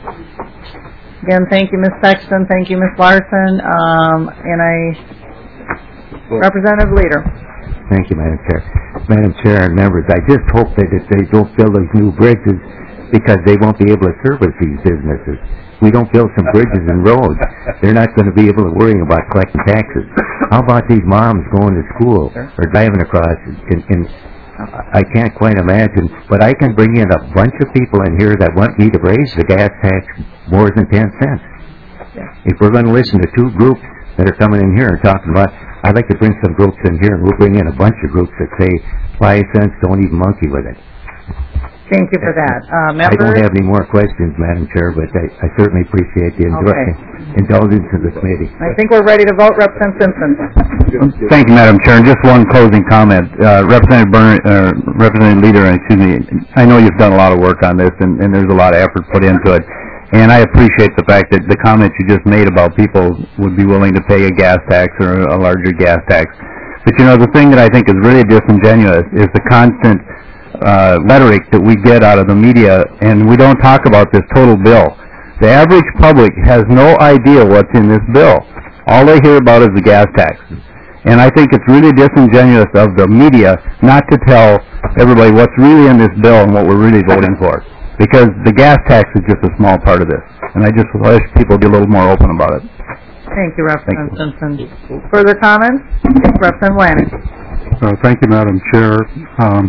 Again, thank you, Miz Sexton. Thank you, Miz Larson. Um, and I, Representative Leader. Thank you, Madam Chair. Madam Chair and members, I just hope that if they don't build these new bridges, because they won't be able to service these businesses. We don't build some bridges and roads, they're not going to be able to worry about collecting taxes. How about these moms going to school or driving across? And, and I can't quite imagine, but I can bring in a bunch of people in here that want me to raise the gas tax more than ten cents. If we're going to listen to two groups that are coming in here and talking about, I'd like to bring some groups in here, and we'll bring in a bunch of groups that say five cents, don't even monkey with it. Thank you for that. Uh, I don't have any more questions, Madam Chair, but I, I certainly appreciate the indul- Okay. indulgence of the committee. I think we're ready to vote. Representative Simpson. Thank you, Madam Chair. And just one closing comment. Uh, Representative Burner, uh, Representative Leader, excuse me, I know you've done a lot of work on this, and, and there's a lot of effort put into it. And I appreciate the fact that the comments you just made about people would be willing to pay a gas tax or a larger gas tax. But, you know, the thing that I think is really disingenuous is the constant uh, rhetoric that we get out of the media, and we don't talk about this total bill. The average public has no idea what's in this bill. All they hear about is the gas tax. And I think it's really disingenuous of the media not to tell everybody what's really in this bill and what we're really voting for. Because the gas tax is just a small part of this. And I just wish people be a little more open about it. Thank you, Representative Simpson. Further comments? Representative Lanning. Uh, thank you, Madam Chair. Um,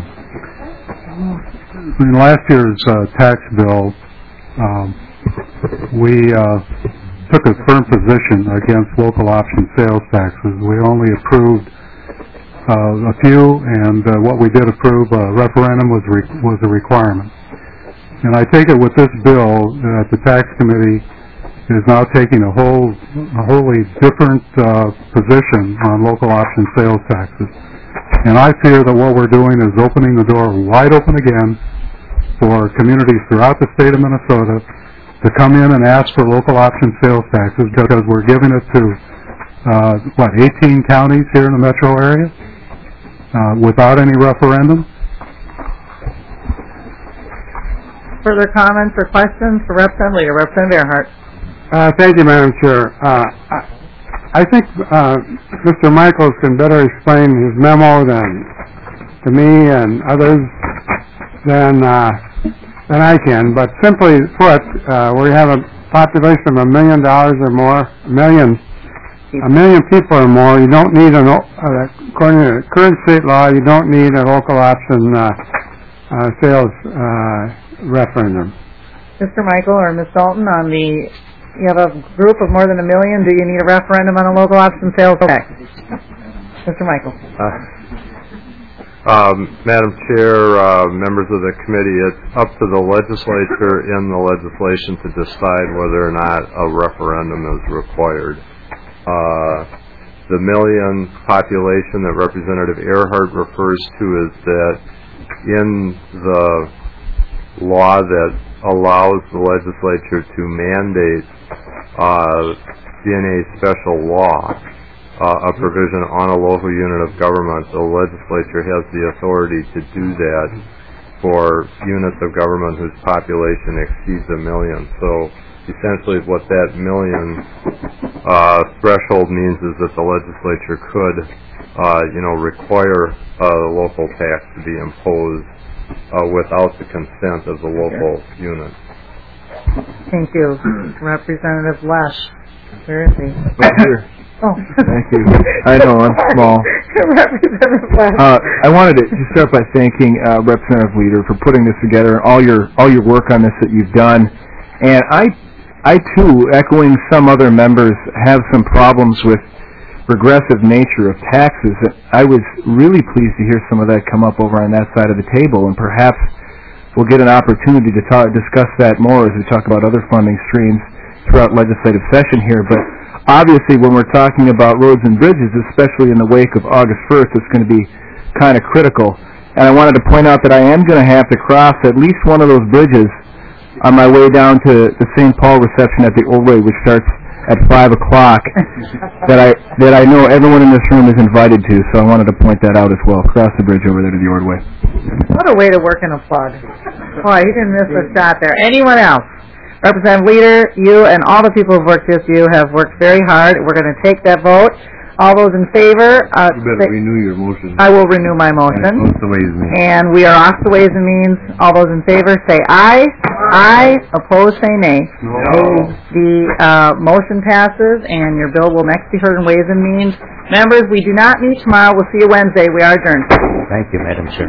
in last year's uh, tax bill, um, we uh, took a firm position against local option sales taxes. We only approved uh, a few, and uh, what we did approve, a referendum was re- was a requirement. And I take it with this bill that the tax committee is now taking a whole, a wholly different uh, position on local option sales taxes. And I fear that what we're doing is opening the door wide open again for communities throughout the state of Minnesota to come in and ask for local option sales taxes because we're giving it to, uh, what, eighteen counties here in the metro area uh, without any referendum. Further comments or questions for Representative Leader? Representative Earhart. Uh, thank you, Madam Chair. Uh, I, I think uh, Mister Michaels can better explain his memo than to me and others than uh, than I can. But simply put, uh, we have a population of a million dollars or more, a million, a million people or more. You don't need an, uh, according to current state law, you don't need a local option uh, uh, sales uh, referendum. Mister Michael or Miz Dalton, on the, you have a group of more than a million, do you need a referendum on a local option sales tax? Mister Michael. Uh, um, Madam Chair, uh, members of the committee, it's up to the legislature in the legislation to decide whether or not a referendum is required. Uh, the million population that Representative Earhart refers to is that in the law that allows the legislature to mandate uh, in a special law uh, a provision on a local unit of government, the legislature has the authority to do that for units of government whose population exceeds a million. So essentially what that million uh, threshold means is that the legislature could uh, you know, require a local tax to be imposed Uh, without the consent of the local unit. Thank you. Representative Lesh. Where is he? Right here. Oh. Thank you. I know, I'm small. Representative Lesh. Uh, I wanted to just start by thanking uh, Representative Leader for putting this together, all your all your work on this that you've done. And I, I too, echoing some other members, have some problems with regressive nature of taxes. I was really pleased to hear some of that come up over on that side of the table, and perhaps we'll get an opportunity to talk, discuss that more as we talk about other funding streams throughout legislative session here. But obviously when we're talking about roads and bridges, especially in the wake of August first, it's going to be kind of critical. And I wanted to point out that I am going to have to cross at least one of those bridges on my way down to the Saint Paul reception at the Old Way, which starts at five o'clock, that I that I know everyone in this room is invited to, so I wanted to point that out as well. Cross the bridge over there to the Ordway. What a way to work in a plug. Boy, he didn't miss a shot there. Anyone else? Representative Leader, you and all the people who've worked with you have worked very hard. We're going to take that vote. All those in favor? Uh, You better say, renew your motion. I will renew my motion. That's the Ways and Means. And we are off the Ways and Means. All those in favor say aye. aye. Opposed, say nay. No. The uh, motion passes, and your bill will next be heard in Ways and Means. Members, we do not meet tomorrow. We'll see you Wednesday. We are adjourned. Thank you, Madam Chair.